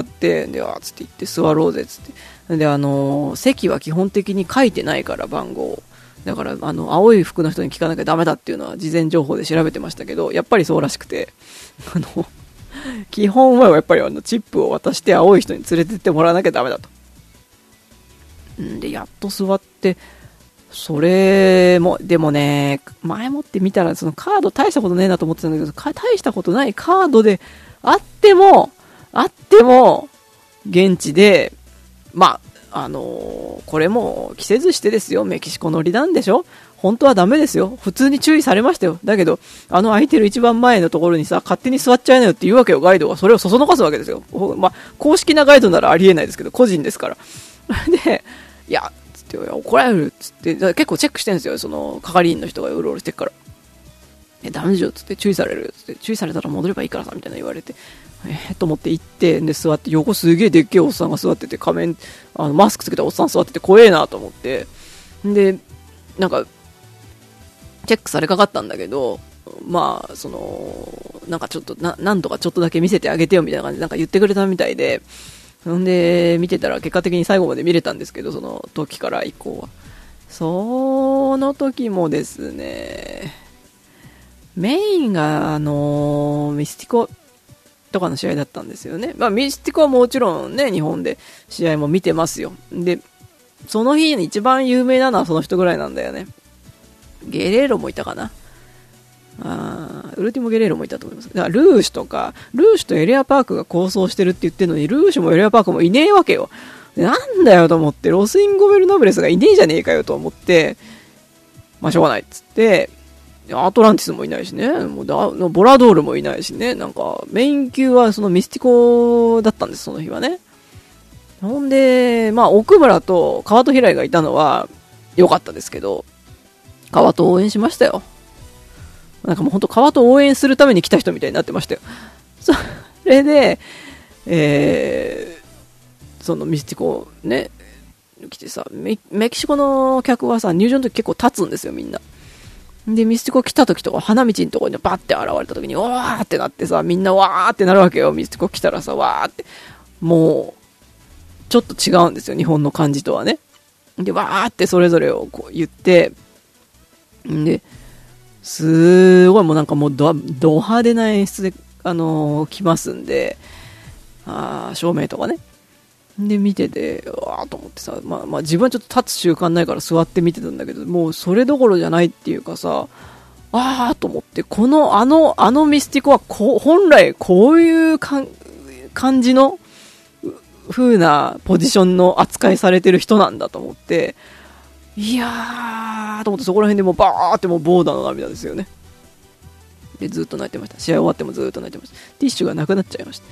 で、あーつって言って座ろうぜつって。で、あのー、席は基本的に書いてないから番号。だから、あの、青い服の人に聞かなきゃダメだっていうのは事前情報で調べてましたけど、やっぱりそうらしくて、あの、基本はやっぱりあの、チップを渡して青い人に連れてってもらわなきゃダメだと。んで、やっと座って、それも、でもね、前もって見たら、そのカード大したことねえなと思ってたんだけど、大したことないカードであっても、あっても、現地で、まあ、あのー、これも着せずしてですよ、メキシコのりなんでしょ、本当はダメですよ、普通に注意されましたよ。だけど、あの空いてる一番前のところにさ、勝手に座っちゃいなよって言うわけよ、ガイドが。それをそそのかすわけですよ。まあ、公式なガイドならありえないですけど、個人ですから。で、いや、怒られるっつって、結構チェックしてるんですよ、その係員の人がうろうろしてるから。え、ダメでしょっつって、注意されるっつって、注意されたら戻ればいいからさみたいな言われて、えー、と思って行って、で座って、横すげえでっけえおっさんが座ってて、仮面、あのマスクつけたおっさん座ってて怖えなと思って、で、なんかチェックされかかったんだけど、まあそのなんかちょっとな、なんとかちょっとだけ見せてあげてよみたいな感じでなんか言ってくれたみたいで。んで見てたら結果的に最後まで見れたんですけど、その時から以降は、その時もですね、メインがあのミスティコとかの試合だったんですよね。まあミスティコはもちろんね、日本で試合も見てますよ。でその日に一番有名なのはその人ぐらいなんだよね。ゲレーロもいたかな、あウルティモ・ゲレーロもいたと思います。だからルーシュとか、ルーシュとエレアパークが構想してるって言ってるのに、ルーシュもエレアパークもいねえわけよ。なんだよと思って、ロスインゴベルノブレスがいねえじゃねえかよと思って、まあしょうがないっつって、アトランティスもいないしね、もうだボラドールもいないしね、なんかメイン級はそのミスティコだったんです、その日はね。ほんで、まあ奥村と川戸平井がいたのは良かったですけど、川戸応援しましたよ。なんかもう本当川と応援するために来た人みたいになってましたよ。それで、えー、そのミスティコね、来てさ、メ、メキシコの客はさ、入場の時結構立つんですよ、みんな。で、ミスティコ来た時とか、花道のところにバッて現れた時に、わーってなってさ、みんなわーってなるわけよ。ミスティコ来たらさ、わーって。もう、ちょっと違うんですよ、日本の感じとはね。で、わーってそれぞれをこう言って、んで、すごいもうなんかもう ド, ド派手な演出で、あのー、来ますんで、あ照明とかね。で見てて、わーと思ってさ、まあまあ自分はちょっと立つ習慣ないから座って見てたんだけど、もうそれどころじゃないっていうかさ、あーと思って、このあのあのミスティコはこ本来こういうかん感じの風なポジションの扱いされてる人なんだと思って。いやーと思って、そこら辺でもうバーってもうボーダーの涙ですよね。でずっと泣いてました。試合終わってもずっと泣いてました。ティッシュがなくなっちゃいました。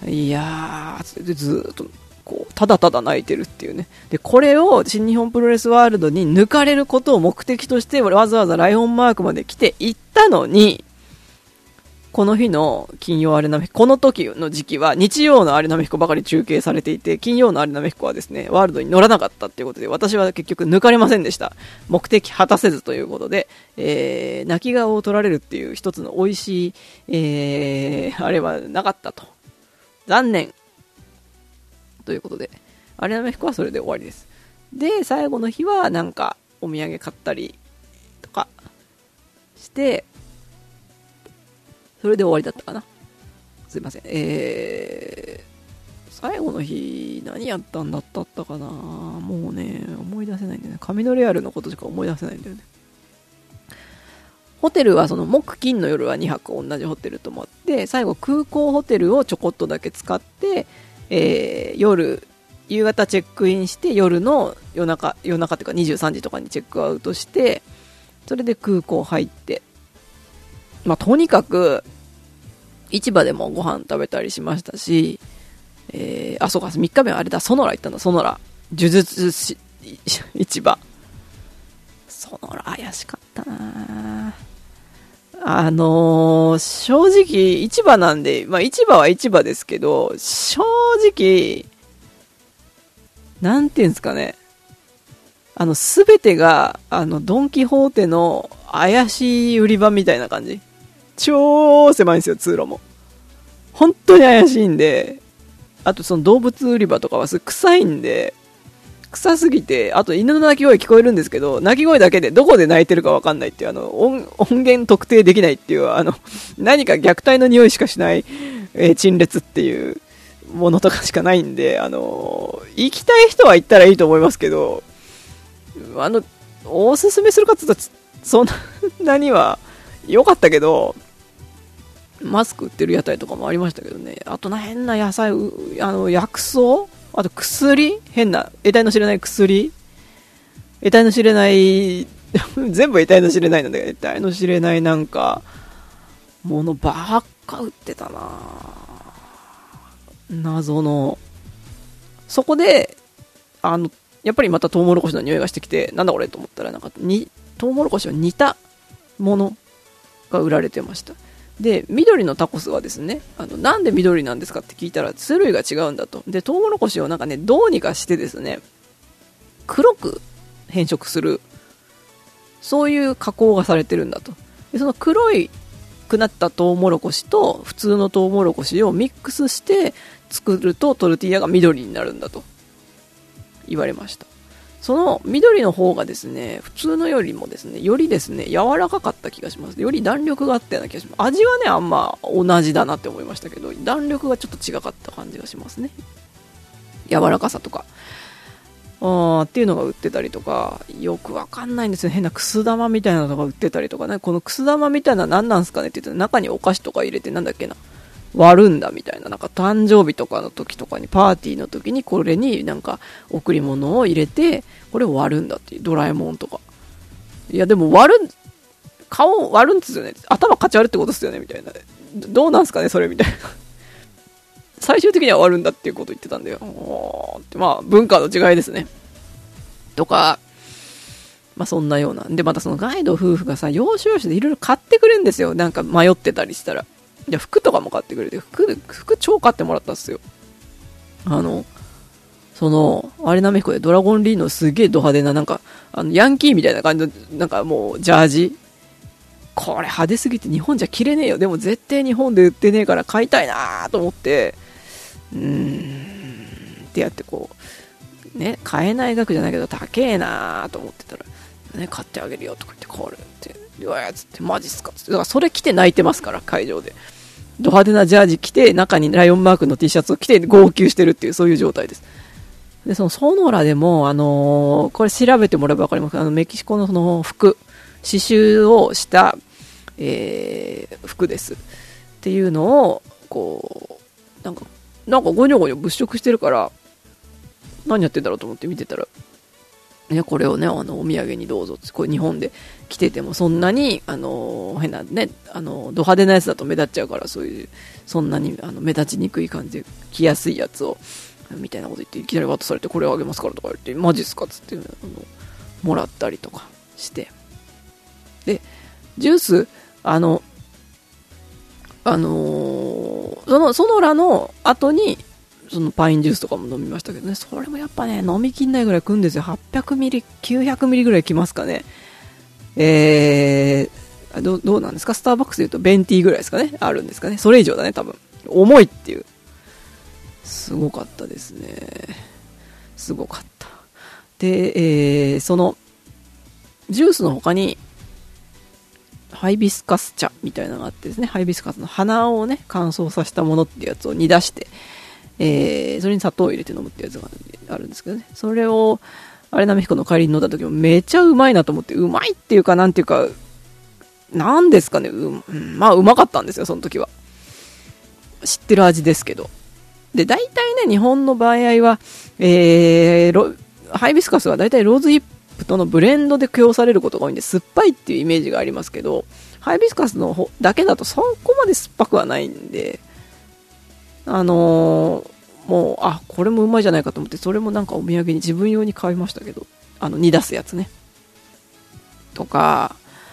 いやーでずっとこうただただ泣いてるっていうね。でこれを新日本プロレスワールドに抜かれることを目的としてわざわざライオンマークまで来て行ったのに、 この日の金曜アレナメヒコ、この時の時期は日曜のアレナメヒコばかり中継されていて、金曜のアレナメヒコはですね、ワールドに乗らなかったっていうことで、私は結局抜かれませんでした。目的果たせずということで、えー、泣き顔を取られるっていう一つの美味しい、えー、あれはなかったと。残念。ということで、アレナメヒコはそれで終わりです。で、最後の日はなんかお土産買ったりとかして、それで終わりだったかな。すいません。えー、最後の日、何やったんだったったかな。もうね、思い出せないんだよね。カミノレアルのことしか思い出せないんだよね。ホテルはその木金の夜はにはく同じホテル泊まって、最後空港ホテルをちょこっとだけ使って、えー、夜、夕方チェックインして、夜の夜中、夜中っていうかにじゅうさんじとかにチェックアウトして、それで空港入って、まあ、とにかく、市場でもご飯食べたりしましたし、えー、あ、そうか、みっかめはあれだ、ソノラ行ったんだ、ソノラ。呪術し市場。ソノラ怪しかったなあのー、正直、市場なんで、まあ、市場は市場ですけど、正直、なんていうんですかね。あの、すべてが、あの、ドンキホーテの怪しい売り場みたいな感じ。超狭いんですよ、通路も。本当に怪しいんで、あとその動物売り場とかはす臭いんで、臭すぎて、あと犬の鳴き声聞こえるんですけど、鳴き声だけでどこで鳴いてるか分かんないっていう、あの、音、音源特定できないっていう、あの、何か虐待の匂いしかしない、えー、陳列っていうものとかしかないんで、あのー、行きたい人は行ったらいいと思いますけど、あの、おすすめするかって言ったら、そんなには良かったけど、マスク売ってる屋台とかもありましたけどね。あとな、変な野菜、あの、薬草、あと薬、変な、得体の知れない薬、得体の知れない全部得体の知れないので、得体の知れないなんかものばっか売ってたな。謎の。そこで、あの、やっぱりまたトウモロコシの匂いがしてきて、なんだこれと思ったら、なんかにトウモロコシを煮たものが売られてました。で、緑のタコスはですね、あの、なんで緑なんですかって聞いたら、種類が違うんだと。で、トウモロコシをなんかね、どうにかしてですね、黒く変色する、そういう加工がされてるんだと。で、その黒いくなったトウモロコシと普通のトウモロコシをミックスして作るとトルティーヤが緑になるんだと言われました。その緑の方がですね、普通のよりもですね、よりですね、柔らかかった気がします。より弾力があったような気がします。味はね、あんま同じだなって思いましたけど、弾力がちょっと違かった感じがしますね。柔らかさとか。あーっていうのが売ってたりとか、よくわかんないんですよ。変なくす玉みたいなのが売ってたりとかね。このくす玉みたいな何なんすかねって言って、中にお菓子とか入れてなんだっけな。割るんだみたいな、なんか誕生日とかの時とかに、パーティーの時にこれになんか贈り物を入れて、これを割るんだっていう、ドラえもんとか。いやでも割る、顔割るんですよね。頭かち割るってことですよねみたいな。どうなんすかねそれみたいな。最終的には割るんだっていうことを言ってたんだよ。おーって、まあ文化の違いですね。とか、まあそんなような。で、またそのガイド夫婦がさ、要所要所でいろいろ買ってくれるんですよ。なんか迷ってたりしたら。いや、服とかも買ってくれて、服、服超買ってもらったんですよ。あの、その、アレナメヒコでドラゴンリーのすげえド派手な、なんか、あの、ヤンキーみたいな感じの、なんかもう、ジャージ。これ派手すぎて日本じゃ着れねえよ。でも絶対日本で売ってねえから買いたいなと思って、うーん、ってやってこう、ね、買えない額じゃないけど、高えなと思ってたら、ね、買ってあげるよとか言って、これって、うわーつって、マジっすかつって、だからそれ着て泣いてますから、会場で。ド派手なジャージ着て、中にライオンマークの T シャツを着て号泣してるっていう、そういう状態です。で、そのソノラでも、あのー、これ調べてもらえばわかりますけど、あの、メキシコのその服、刺繍をした、えー、服です。っていうのを、こう、なんか、なんかゴニョゴニョ物色してるから、何やってんだろうと思って見てたら、ね、これをね、あの、お土産にどうぞって、これ日本で着ててもそんなに、あの、変なね、あの、ド派手なやつだと目立っちゃうから、そういう、そんなにあの目立ちにくい感じで着やすいやつを、みたいなこと言って、いきなり渡されて、これをあげますからとか言って、マジっすかっつって、あの、もらったりとかして。で、ジュース、あの、 あのー、そのソノラの後にそのパインジュースとかも飲みましたけどね、それもやっぱね飲みきんないぐらい食うんですよ。はっぴゃくミリ、きゅうひゃくミリぐらいきますかね。えー、ど, どうなんですか、スターバックスでいうとベンティーぐらいですかね、あるんですかね、それ以上だね多分。重いっていう、すごかったですね、すごかった。で、えー、そのジュースの他にハイビスカス茶みたいなのがあってですね、ハイビスカスの花をね乾燥させたものっていうやつを煮出して、えー、それに砂糖を入れて飲むってやつがあるんですけどね、それをあれなめひこの帰りに飲んだ時もめちゃうまいなと思って、うまいっていうかなんていうかなんですかね、う、まあうまかったんですよ、その時は。知ってる味ですけど。で、大体ね、日本の場合は、えー、ハイビスカスは大体ローズヒップとのブレンドで供用されることが多いんで、酸っぱいっていうイメージがありますけど、ハイビスカスの方だけだとそこまで酸っぱくはないんで、あのー、もう、あ、これもうまいじゃないかと思って、それもなんかお土産に自分用に買いましたけど、あの、煮出すやつね。とか、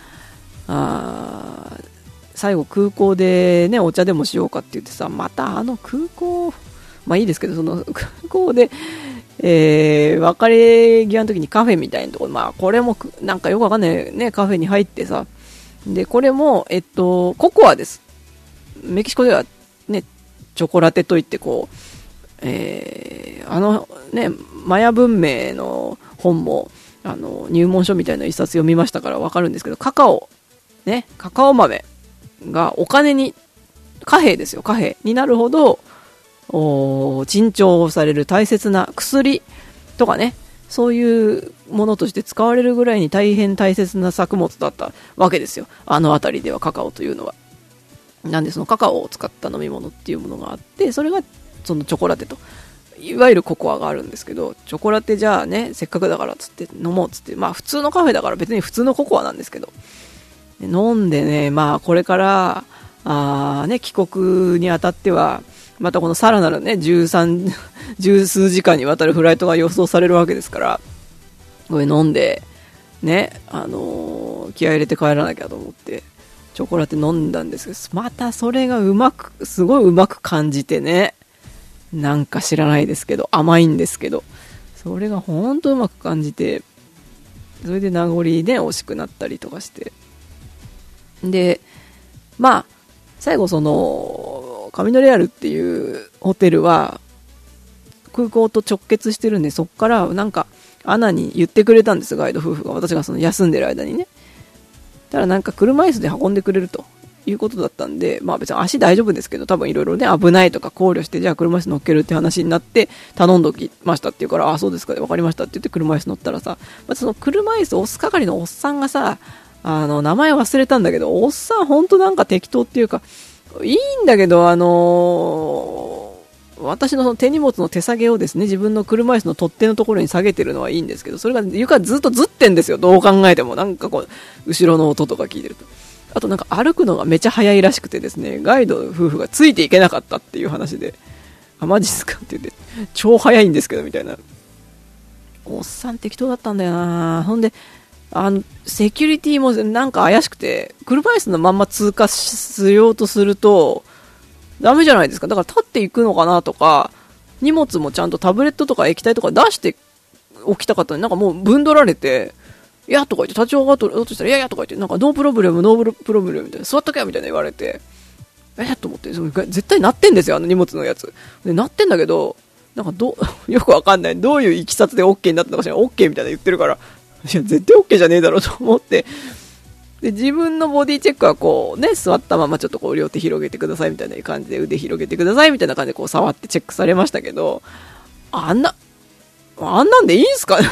あ最後空港でねお茶でもしようかって言ってさ、またあの空港、まあいいですけど、その空港で、えー、別れ際の時にカフェみたいなところ、まあこれもなんかよくわかんないね、カフェに入ってさ、でこれもえっとココアです。メキシコではねチョコラテといってこう、えー、あのねマヤ文明の本もあの入門書みたいな一冊読みましたからわかるんですけど、カカオね、カカオ豆がお金に、貨幣ですよ、貨幣になるほど珍重される大切な薬とかね、そういうものとして使われるぐらいに大変大切な作物だったわけですよ、あの辺りではカカオというのは。なんでそのカカオを使った飲み物っていうものがあって、それがそのチョコラテといわゆるココアがあるんですけど、チョコラテじゃあねせっかくだからっつって飲もうっつって、まあ普通のカフェだから別に普通のココアなんですけど、飲んでね、まあこれからあ、ね、帰国にあたってはまたこのさらなるねじゅうさん、十数時間にわたるフライトが予想されるわけですから、これ飲んでね、あのー、気合い入れて帰らなきゃと思ってチョコラテ飲んだんですけど、またそれがうまく、すごいうまく感じてね、なんか知らないですけど甘いんですけど、それがほんとうまく感じて、それで名残で惜しくなったりとかして、でまあ最後そのカミノレアルっていうホテルは空港と直結してるんで、そっからなんかアナに言ってくれたんですよ、ガイド夫婦が。私がその休んでる間にね、ただなんか車椅子で運んでくれるということだったんで、まあ別に足大丈夫ですけど多分いろいろね危ないとか考慮して、じゃあ車椅子乗っけるって話になって頼んどきましたって言うから、ああそうですか、分かりましたって言って車椅子乗ったらさ、まあ、その車椅子押す係のおっさんがさ、あの名前忘れたんだけど、おっさんほんとなんか適当っていうかいいんだけど、あのー、私のその手荷物の手下げをですね自分の車椅子の取っ手のところに下げてるのはいいんですけど、それが床ずっとずってんですよ、どう考えても。なんかこう後ろの音とか聞いてると、あとなんか歩くのがめちゃ速いらしくてですね、ガイド夫婦がついていけなかったっていう話で、あマジっすかって言って、超速いんですけどみたいな。おっさん適当だったんだよな。ほんであのセキュリティもなんか怪しくて、車椅子のまんま通過しようとするとダメじゃないですか。だから立っていくのかなとか、荷物もちゃんとタブレットとか液体とか出しておきたかったのに、なんかもうぶんどられて、いやとか言って立ち上がろうとしたら、いやいやとか言って、なんかノープロブレムノープロブレムみたいな、座っとけよみたいな言われて、えっと思って、絶対鳴ってんですよあの荷物のやつで。鳴ってんだけどなんかどよくわかんない、どういういきさつで OK になったのかしら、 OK みたいな言ってるから、いや絶対 OK じゃねえだろうと思って、で自分のボディチェックはこうね座ったままちょっとこう両手広げてくださいみたいな感じで、腕広げてくださいみたいな感じでこう触ってチェックされましたけど、あんなあんなんでいいんすか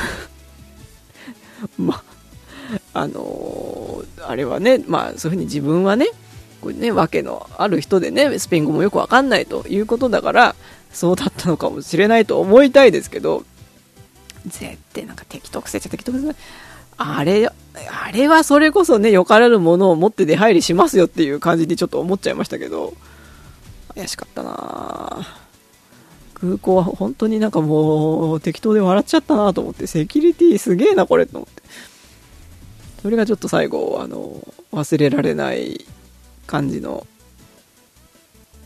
まあのー、あれはね、まあそういうふうに自分はねこうねわけのある人でね、スペイン語もよくわかんないということだからそうだったのかもしれないと思いたいですけど、絶対なんか適当くせっちゃ適当くせ、あれあれはそれこそねよからぬものを持って出入りしますよっていう感じにちょっと思っちゃいましたけど、怪しかったな。空港は本当になんかもう適当で笑っちゃったなと思って、セキュリティすげえなこれと思って、それがちょっと最後あの忘れられない感じの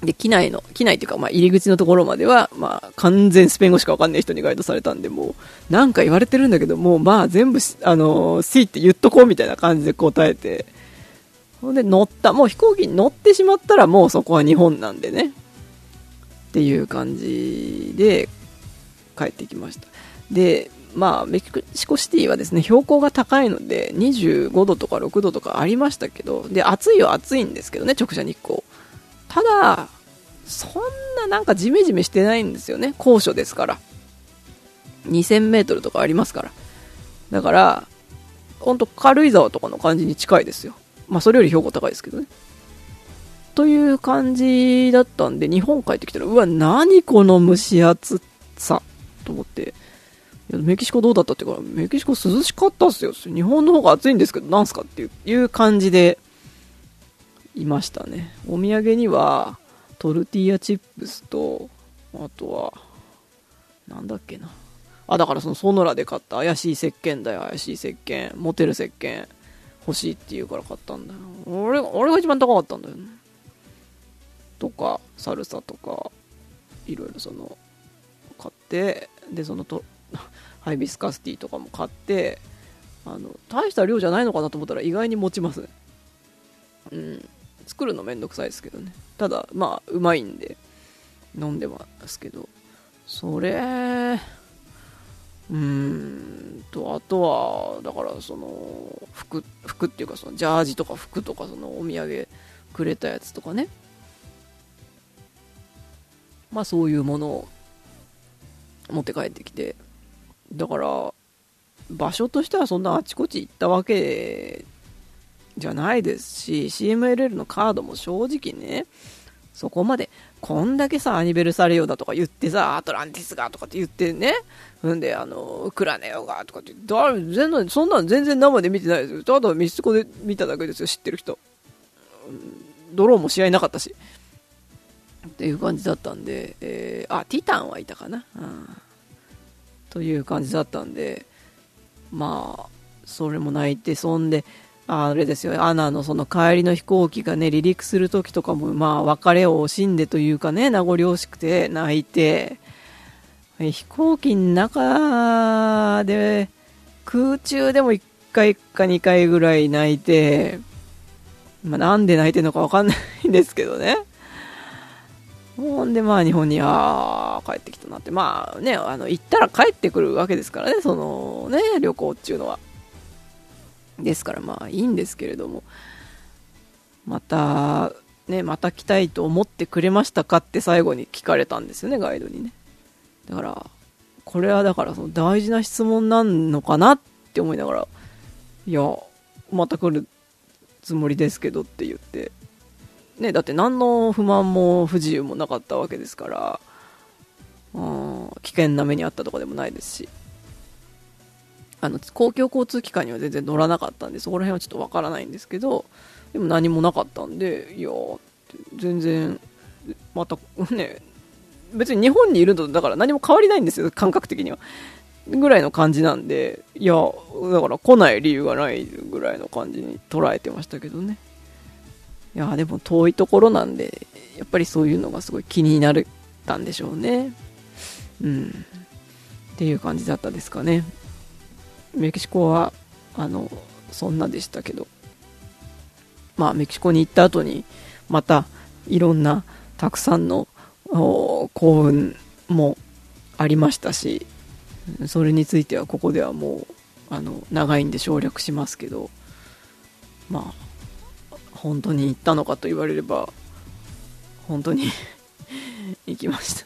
で、機内の、機内っていうか、まあ、入り口のところまでは、まあ、完全スペイン語しかわかんない人にガイドされたんで、もう、なんか言われてるんだけど、もう、まあ、全部、あの、シーって言っとこうみたいな感じで答えて、ほんで、乗った、もう飛行機に乗ってしまったら、もうそこは日本なんでね、っていう感じで、帰ってきました。で、まあ、メキシコシティはですね、標高が高いので、にじゅうごどとかろくどとかありましたけど、で、暑いは暑いんですけどね、直射日光。ただ、そんななんかジメジメしてないんですよね。高所ですから。にせんメートルとかありますから。だから、ほんと軽井沢とかの感じに近いですよ。まあそれより標高高いですけどね。という感じだったんで、日本帰ってきたら、うわ、何この蒸し暑さと思って、いやメキシコどうだったっていうから、メキシコ涼しかったっすよ。日本の方が暑いんですけど、なんすかっていう、いう感じで、いましたね。お土産には、トルティーヤチップスと、あとは、なんだっけな。あ、だからそのソノラで買った怪しい石鹸だよ、怪しい石鹸。モテる石鹸欲しいって言うから買ったんだよ。俺、俺が一番高かったんだよね。とか、サルサとか、いろいろその、買って、で、そのと、ハイビスカスティーとかも買って、あの、大した量じゃないのかなと思ったら意外に持ちますね。うん。作るのめんどくさいですけどね。ただまあうまいんで飲んでますけど、それうーんとあとはだからその服服っていうかそのジャージとか服とかそのお土産くれたやつとかね、まあそういうものを持って帰ってきて、だから場所としてはそんなあちこち行ったわけじゃないですし、 シーエムエルエル のカードも正直ね、そこまでこんだけさアニベルサリオだとか言ってさ、アトランティスがとかって言ってね、んであのクラネオがとかってだ全然そんなの全然生で見てないですよ。ただメキシコで見ただけですよ、知ってる人。ドローンも試合なかったしっていう感じだったんで、えー、あティタンはいたかな、うん、という感じだったんで、まあそれも泣いて、そんであれですよ、アナのその帰りの飛行機がね離陸する時とかもまあ別れを惜しんでというかね、名残惜しくて泣いて、飛行機の中で空中でもいっかいかにかいぐらい泣いて、まあ、なんで泣いてるのか分かんないんですけどね。ほんでまあ日本にあ帰ってきたなって、まあね、あの行ったら帰ってくるわけですからね、そのね旅行っていうのは。ですからまあいいんですけれども、またねまた来たいと思ってくれましたかって最後に聞かれたんですよね、ガイドにね。だからこれはだからその大事な質問なのかなって思いながら、いやまた来るつもりですけどって言ってね、だって何の不満も不自由もなかったわけですから、うん、危険な目にあったとかでもないですし、あの公共交通機関には全然乗らなかったんで、そこら辺はちょっとわからないんですけど、でも何もなかったんで、いや全然またね、別に日本にいるのだから何も変わりないんですよ、感覚的にはぐらいの感じなんで、いやだから来ない理由がないぐらいの感じに捉えてましたけどね。いやでも遠いところなんで、やっぱりそういうのがすごい気になったんでしょうね。うんっていう感じだったですかね。メキシコはあのそんなでしたけど、まあメキシコに行った後にまたいろんなたくさんの幸運もありましたし、それについてはここではもうあの長いんで省略しますけど、まあ本当に行ったのかと言われれば本当に行きました。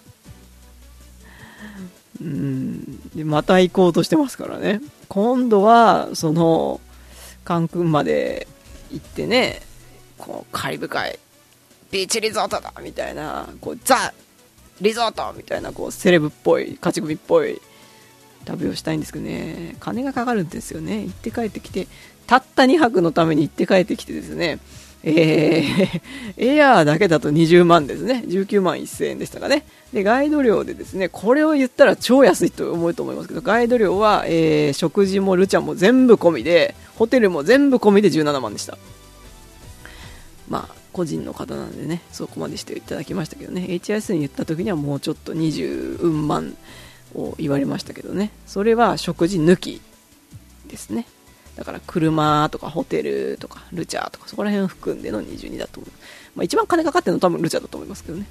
うんでまた行こうとしてますからね。今度はそのカンクンまで行ってね、こうカリブ海ビーチリゾートだみたいな、こうザリゾートみたいな、こうセレブっぽい勝ち組っぽい旅をしたいんですけどね、金がかかるんですよね。行って帰ってきて、たったにはくのために行って帰ってきてですね、えー、エアーだけだとにじゅうまんですね。じゅうきゅうまんせんえんでしたかね。でガイド料でですね、これを言ったら超安いと思うと思いますけど、ガイド料は、えー、食事もルチャも全部込みで、ホテルも全部込みでじゅうななまんでした。まあ個人の方なんでね、そこまでしていただきましたけどね、 エイチアイエス に言った時にはもうちょっとにじゅううんまんを言われましたけどね、それは食事抜きですね。だから車とかホテルとかルチャーとかそこら辺を含んでのにじゅうにだと思う。まあ、一番金かかってるのは多分ルチャーだと思いますけどね。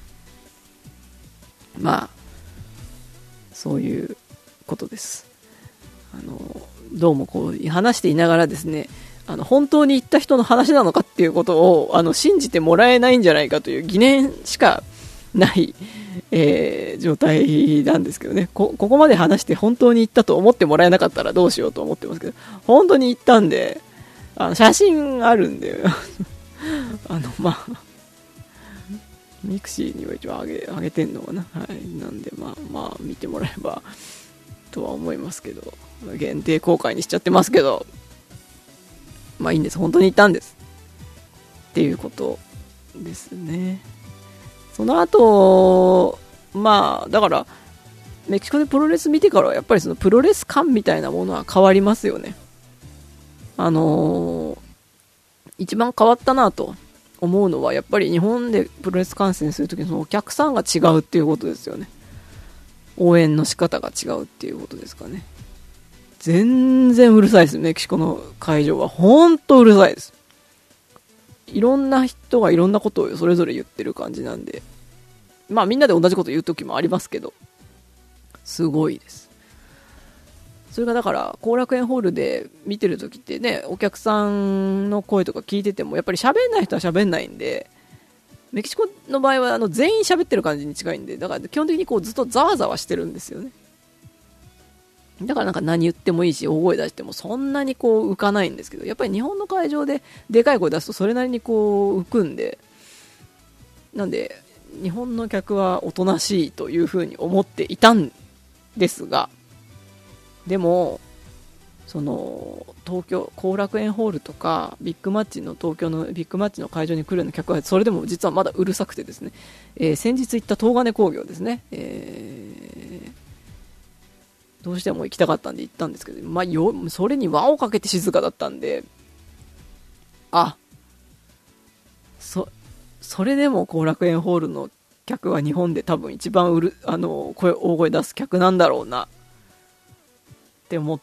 まあそういうことです。あのどうもこう話していながらですね、あの本当に言った人の話なのかっていうことをあの信じてもらえないんじゃないかという疑念しかない、えー、状態なんですけどね。 こ, ここまで話して本当に言ったと思ってもらえなかったらどうしようと思ってますけど、本当に言ったんで、あの写真あるんであのまあミクシーには一応上げ、上げてんのかな、はい、なんでまあまあ見てもらえばとは思いますけど、限定公開にしちゃってますけど、まあいいんです、本当に言ったんですっていうことですね。その後まあだからメキシコでプロレス見てからはやっぱりそのプロレス感みたいなものは変わりますよね。あのー、一番変わったなと思うのはやっぱり日本でプロレス観戦するときにそのお客さんが違うっていうことですよね。応援の仕方が違うっていうことですかね。全然うるさいです。メキシコの会場は本当うるさいです。いろんな人がいろんなことをそれぞれ言ってる感じなんで、まあみんなで同じこと言う時もありますけど、すごいです。それがだから後楽園ホールで見てる時ってね、お客さんの声とか聞いててもやっぱり喋んない人は喋んないんで、メキシコの場合はあの全員喋ってる感じに近いんで、だから基本的にこうずっとざわざわしてるんですよね。だからなんか何言ってもいいし大声出してもそんなにこう浮かないんですけど、やっぱり日本の会場ででかい声出すとそれなりにこう浮くんで、なんで日本の客はおとなしいというふうに思っていたんですが、でもその東京後楽園ホールとかビッグマッチの東京のビッグマッチの会場に来るような客はそれでも実はまだうるさくてですね、えー、先日行った東金工業ですね、えーどうしても行きたかったんで行ったんですけど、まあ、よそれに輪をかけて静かだったんで、あそそれでも後楽園ホールの客は日本で多分一番うるあの声大声出す客なんだろうなって思って、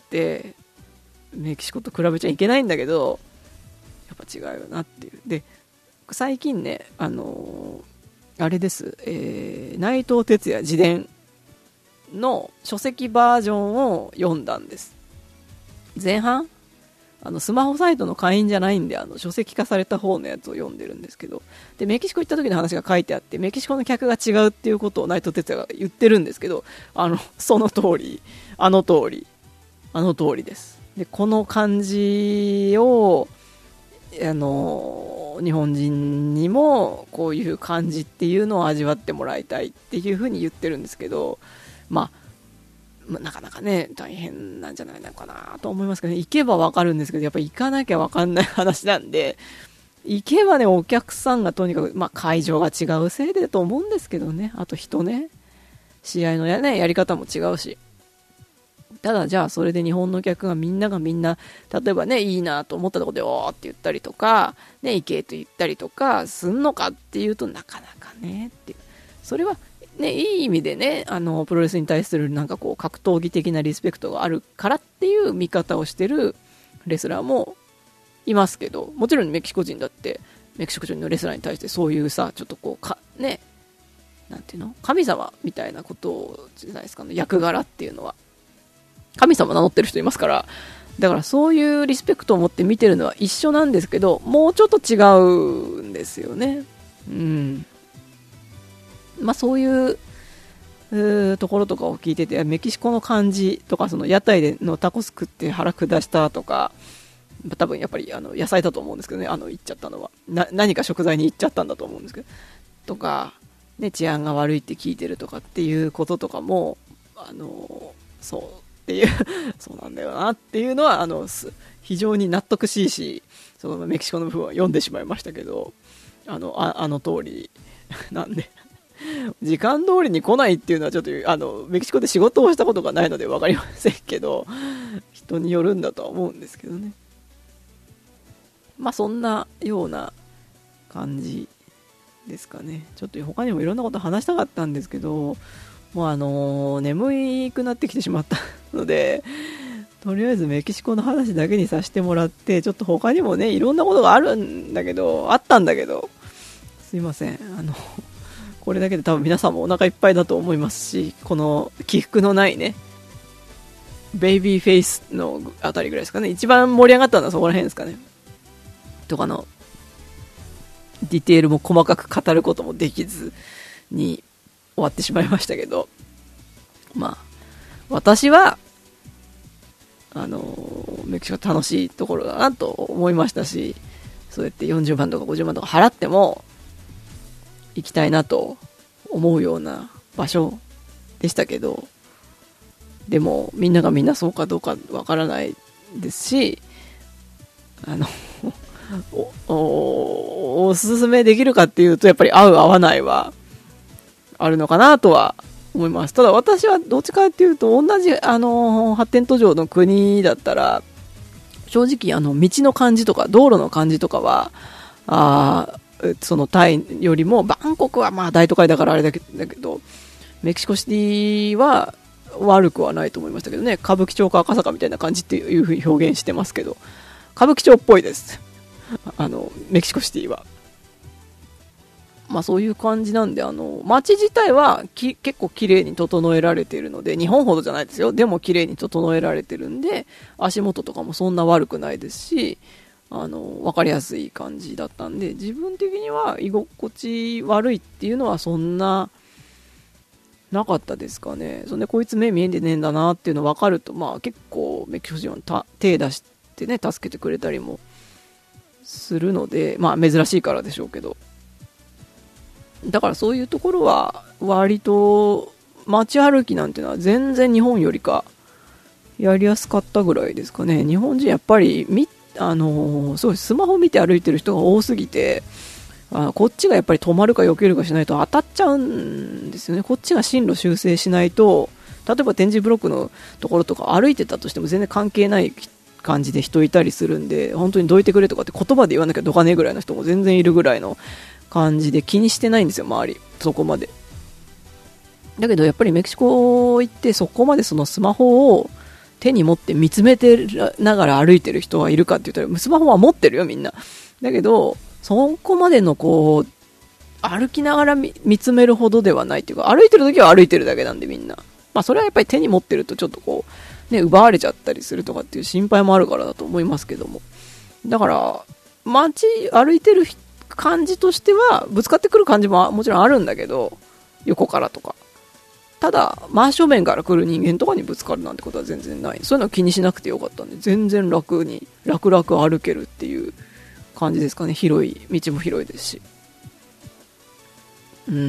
メキシコと比べちゃいけないんだけどやっぱ違うよなっていう。で最近ね、あのー、あれです、えー、内藤哲也自伝の書籍バージョンを読んだんです。前半あのスマホサイトの会員じゃないんで、あの書籍化された方のやつを読んでるんですけど、でメキシコ行った時の話が書いてあって、メキシコの客が違うっていうことを内藤哲也が言ってるんですけど、あのその通りあの通りあの通りです。でこの感じをあの日本人にもこういう感じっていうのを味わってもらいたいっていうふうに言ってるんですけど、まあ、なかなかね大変なんじゃないのかなと思いますけどね。行けばわかるんですけど、やっぱり行かなきゃわかんない話なんで、行けばねお客さんがとにかく、まあ、会場が違うせいでと思うんですけどね。あと人ね、試合の や,、ね、やり方も違うし、ただじゃあそれで日本の客がみんながみんな例えばねいいなと思ったところでおーって言ったりとかね、行けと言ったりとかすんのかっていうとなかなかねっていう。それはね、いい意味でね、あのプロレスに対するなんかこう格闘技的なリスペクトがあるからっていう見方をしてるレスラーもいますけど、もちろんメキシコ人だってメキシコ人のレスラーに対してそういうさ、ちょっとこうかね、なんていうの、神様みたいなことじゃないですかね、役柄っていうのは神様名乗ってる人いますから、だからそういうリスペクトを持って見てるのは一緒なんですけど、もうちょっと違うんですよね。うん。まあそういううところとかを聞いてて、メキシコの感じとか、その屋台でのタコス食って腹下したとか、多分やっぱりあの野菜だと思うんですけどね、あの行っちゃったのはな何か食材に行っちゃったんだと思うんですけど、とか、ね、治安が悪いって聞いてるとかっていうこととかも、あのそうっていうそうなんだよなっていうのはあの非常に納得しいし、そのメキシコの部分は読んでしまいましたけど、あの あ, あの通りなんで時間通りに来ないっていうのはちょっとあのメキシコで仕事をしたことがないので分かりませんけど、人によるんだとは思うんですけどね。まあそんなような感じですかね。ちょっと他にもいろんなこと話したかったんですけど、もうあのー、眠くなってきてしまったので、とりあえずメキシコの話だけにさせてもらって、ちょっと他にもねいろんなことがあるんだけどあったんだけどすいません、あのこれだけで多分皆さんもお腹いっぱいだと思いますし、この起伏のないねベイビーフェイスのあたりぐらいですかね、一番盛り上がったのはそこら辺ですかねとかのディテールも細かく語ることもできずに終わってしまいましたけど、まあ私はあのメキシコ楽しいところだなと思いましたし、そうやってよんじゅうまんとかごじゅうまんとか払っても行きたいなと思うような場所でしたけど、でもみんながみんなそうかどうかわからないですし、あのお, お, おすすめできるかっていうとやっぱり合う合わないはあるのかなとは思います。ただ私はどっちかっていうと同じあの発展途上の国だったら正直あの道の感じとか道路の感じとかはあそのタイよりもバンコクはまあ大都会だからあれだけどメキシコシティは悪くはないと思いましたけどね。歌舞伎町か赤坂みたいな感じっていう風に表現してますけど、歌舞伎町っぽいですあのメキシコシティは。まあそういう感じなんで、あの街自体はき結構綺麗に整えられているので、日本ほどじゃないですよ、でも綺麗に整えられてるんで足元とかもそんな悪くないですし、あの分かりやすい感じだったんで、自分的には居心地悪いっていうのはそんななかったですかね。そんでこいつ目見えてねえんだなっていうの分かると、まあ結構メキシコ人は手出してね助けてくれたりもするので、まあ珍しいからでしょうけど、だからそういうところは割と街歩きなんていうのは全然日本よりかやりやすかったぐらいですかね。日本人やっぱりみあのー、そうスマホ見て歩いてる人が多すぎて、あこっちがやっぱり止まるか避けるかしないと当たっちゃうんですよね。こっちが進路修正しないと、例えば点字ブロックのところとか歩いてたとしても全然関係ない感じで人いたりするんで、本当にどいてくれとかって言葉で言わなきゃどかねえぐらいの人も全然いるぐらいの感じで気にしてないんですよ、周りそこまで。だけどやっぱりメキシコ行ってそこまでそのスマホを手に持って見つめてながら歩いてる人はいるかって言ったら、スマホは持ってるよみんな。だけどそこまでのこう歩きながら 見, 見つめるほどではないっていうか、歩いてる時は歩いてるだけなんでみんな、まあそれはやっぱり手に持ってるとちょっとこうね奪われちゃったりするとかっていう心配もあるからだと思いますけども、だから街歩いてる感じとしてはぶつかってくる感じももちろんあるんだけど、横からとか、ただ真正面から来る人間とかにぶつかるなんてことは全然ない。そういうの気にしなくてよかったんで、全然楽に楽々歩けるっていう感じですかね。広い道も広いですし、うん、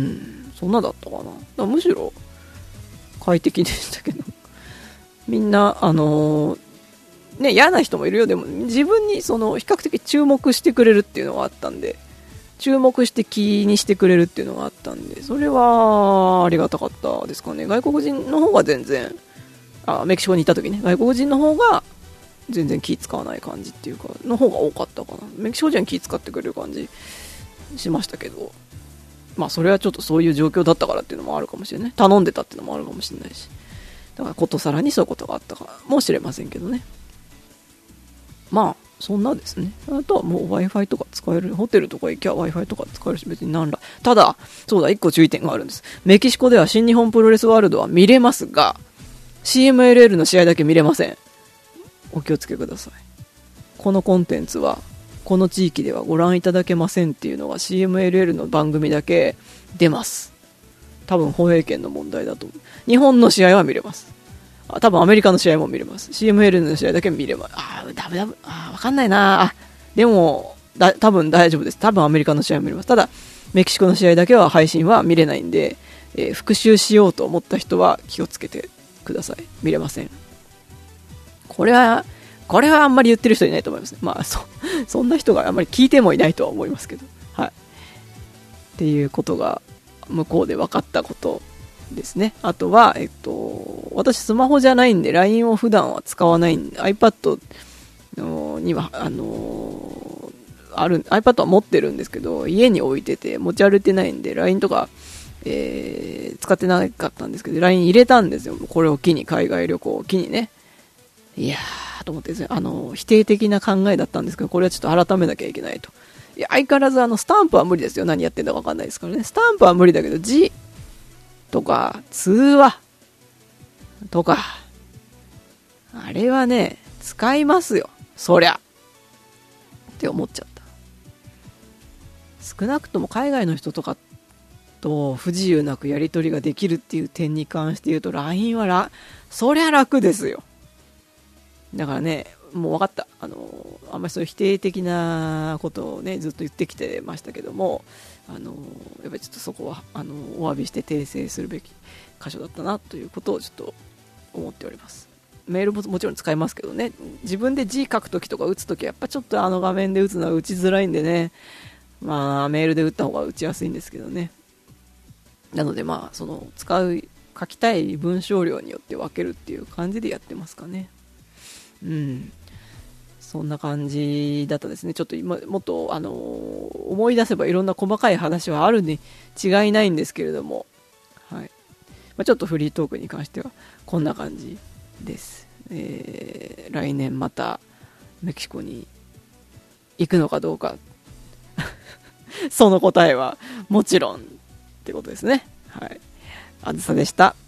そんなだったかな。だからむしろ快適でしたけど、みんなあのー、ね嫌な人もいるよ。でも自分にその比較的注目してくれるっていうのがあったんで、注目して気にしてくれるっていうのがあったんで、それはありがたかったですかね。外国人の方が全然、あメキシコにいた時ね、外国人の方が全然気使わない感じっていうかの方が多かったかな。メキシコ人は気使ってくれる感じしましたけど、まあそれはちょっとそういう状況だったからっていうのもあるかもしれない。頼んでたっていうのもあるかもしれないし、だからことさらにそういうことがあったかもしれませんけどね。まあそんなですね。あとはもう Wi-Fi とか使える、ホテルとか行きゃ Wi-Fi とか使えるし、別に何ら。ただそうだ、一個注意点があるんです。メキシコでは新日本プロレスワールドは見れますが シーエムエルエル の試合だけ見れません。お気をつけください。このコンテンツはこの地域ではご覧いただけませんっていうのが シーエムエルエル の番組だけ出ます。多分放映権の問題だと思う。日本の試合は見れます。あ、多分アメリカの試合も見れます。 シーエムエルエル の試合だけ見れます。あーダメダメ、あーわかんないなあ。でもだ多分大丈夫です。多分アメリカの試合も見れます。ただメキシコの試合だけは配信は見れないんで、えー、復習しようと思った人は気をつけてください。見れません。これはこれはあんまり言ってる人いないと思いますね。まあ そ, そんな人があんまり聞いてもいないとは思いますけど、はい。っていうことが向こうで分かったことですね。あとは、えっと、私スマホじゃないんで ライン を普段は使わないんで、 iPad にはあのある iPad は持ってるんですけど、家に置いてて持ち歩いてないんで ライン とか、えー、使ってなかったんですけど ライン 入れたんですよ。これを機に、海外旅行を機にね。いやーと思ってですね、あの否定的な考えだったんですけど、これはちょっと改めなきゃいけないと。いや、相変わらずあのスタンプは無理ですよ。何やってんだか分かんないですからね。スタンプは無理だけど字とか通話とか、あれはね使いますよ、そりゃって思っちゃった。少なくとも海外の人とかと不自由なくやり取りができるっていう点に関して言うと ライン はらそりゃ楽ですよ。だからね、もう分かった。あのあんまりそういう否定的なことをねずっと言ってきてましたけども、あのやっぱりちょっとそこはあのお詫びして訂正するべき箇所だったなということをちょっと思っております。メールももちろん使いますけどね、自分で字書くときとか打つときはやっぱちょっとあの画面で打つのは打ちづらいんでね、まあメールで打った方が打ちやすいんですけどね。なのでまあその使う書きたい文章量によって分けるっていう感じでやってますかね。うん、そんな感じだったですね。ちょっと今もっとあの思い出せばいろんな細かい話はあるに違いないんですけれども、はい、まあ、ちょっとフリートークに関してはこんな感じです。えー、来年またメキシコに行くのかどうかその答えはもちろんってことですね。はい、あずさでした。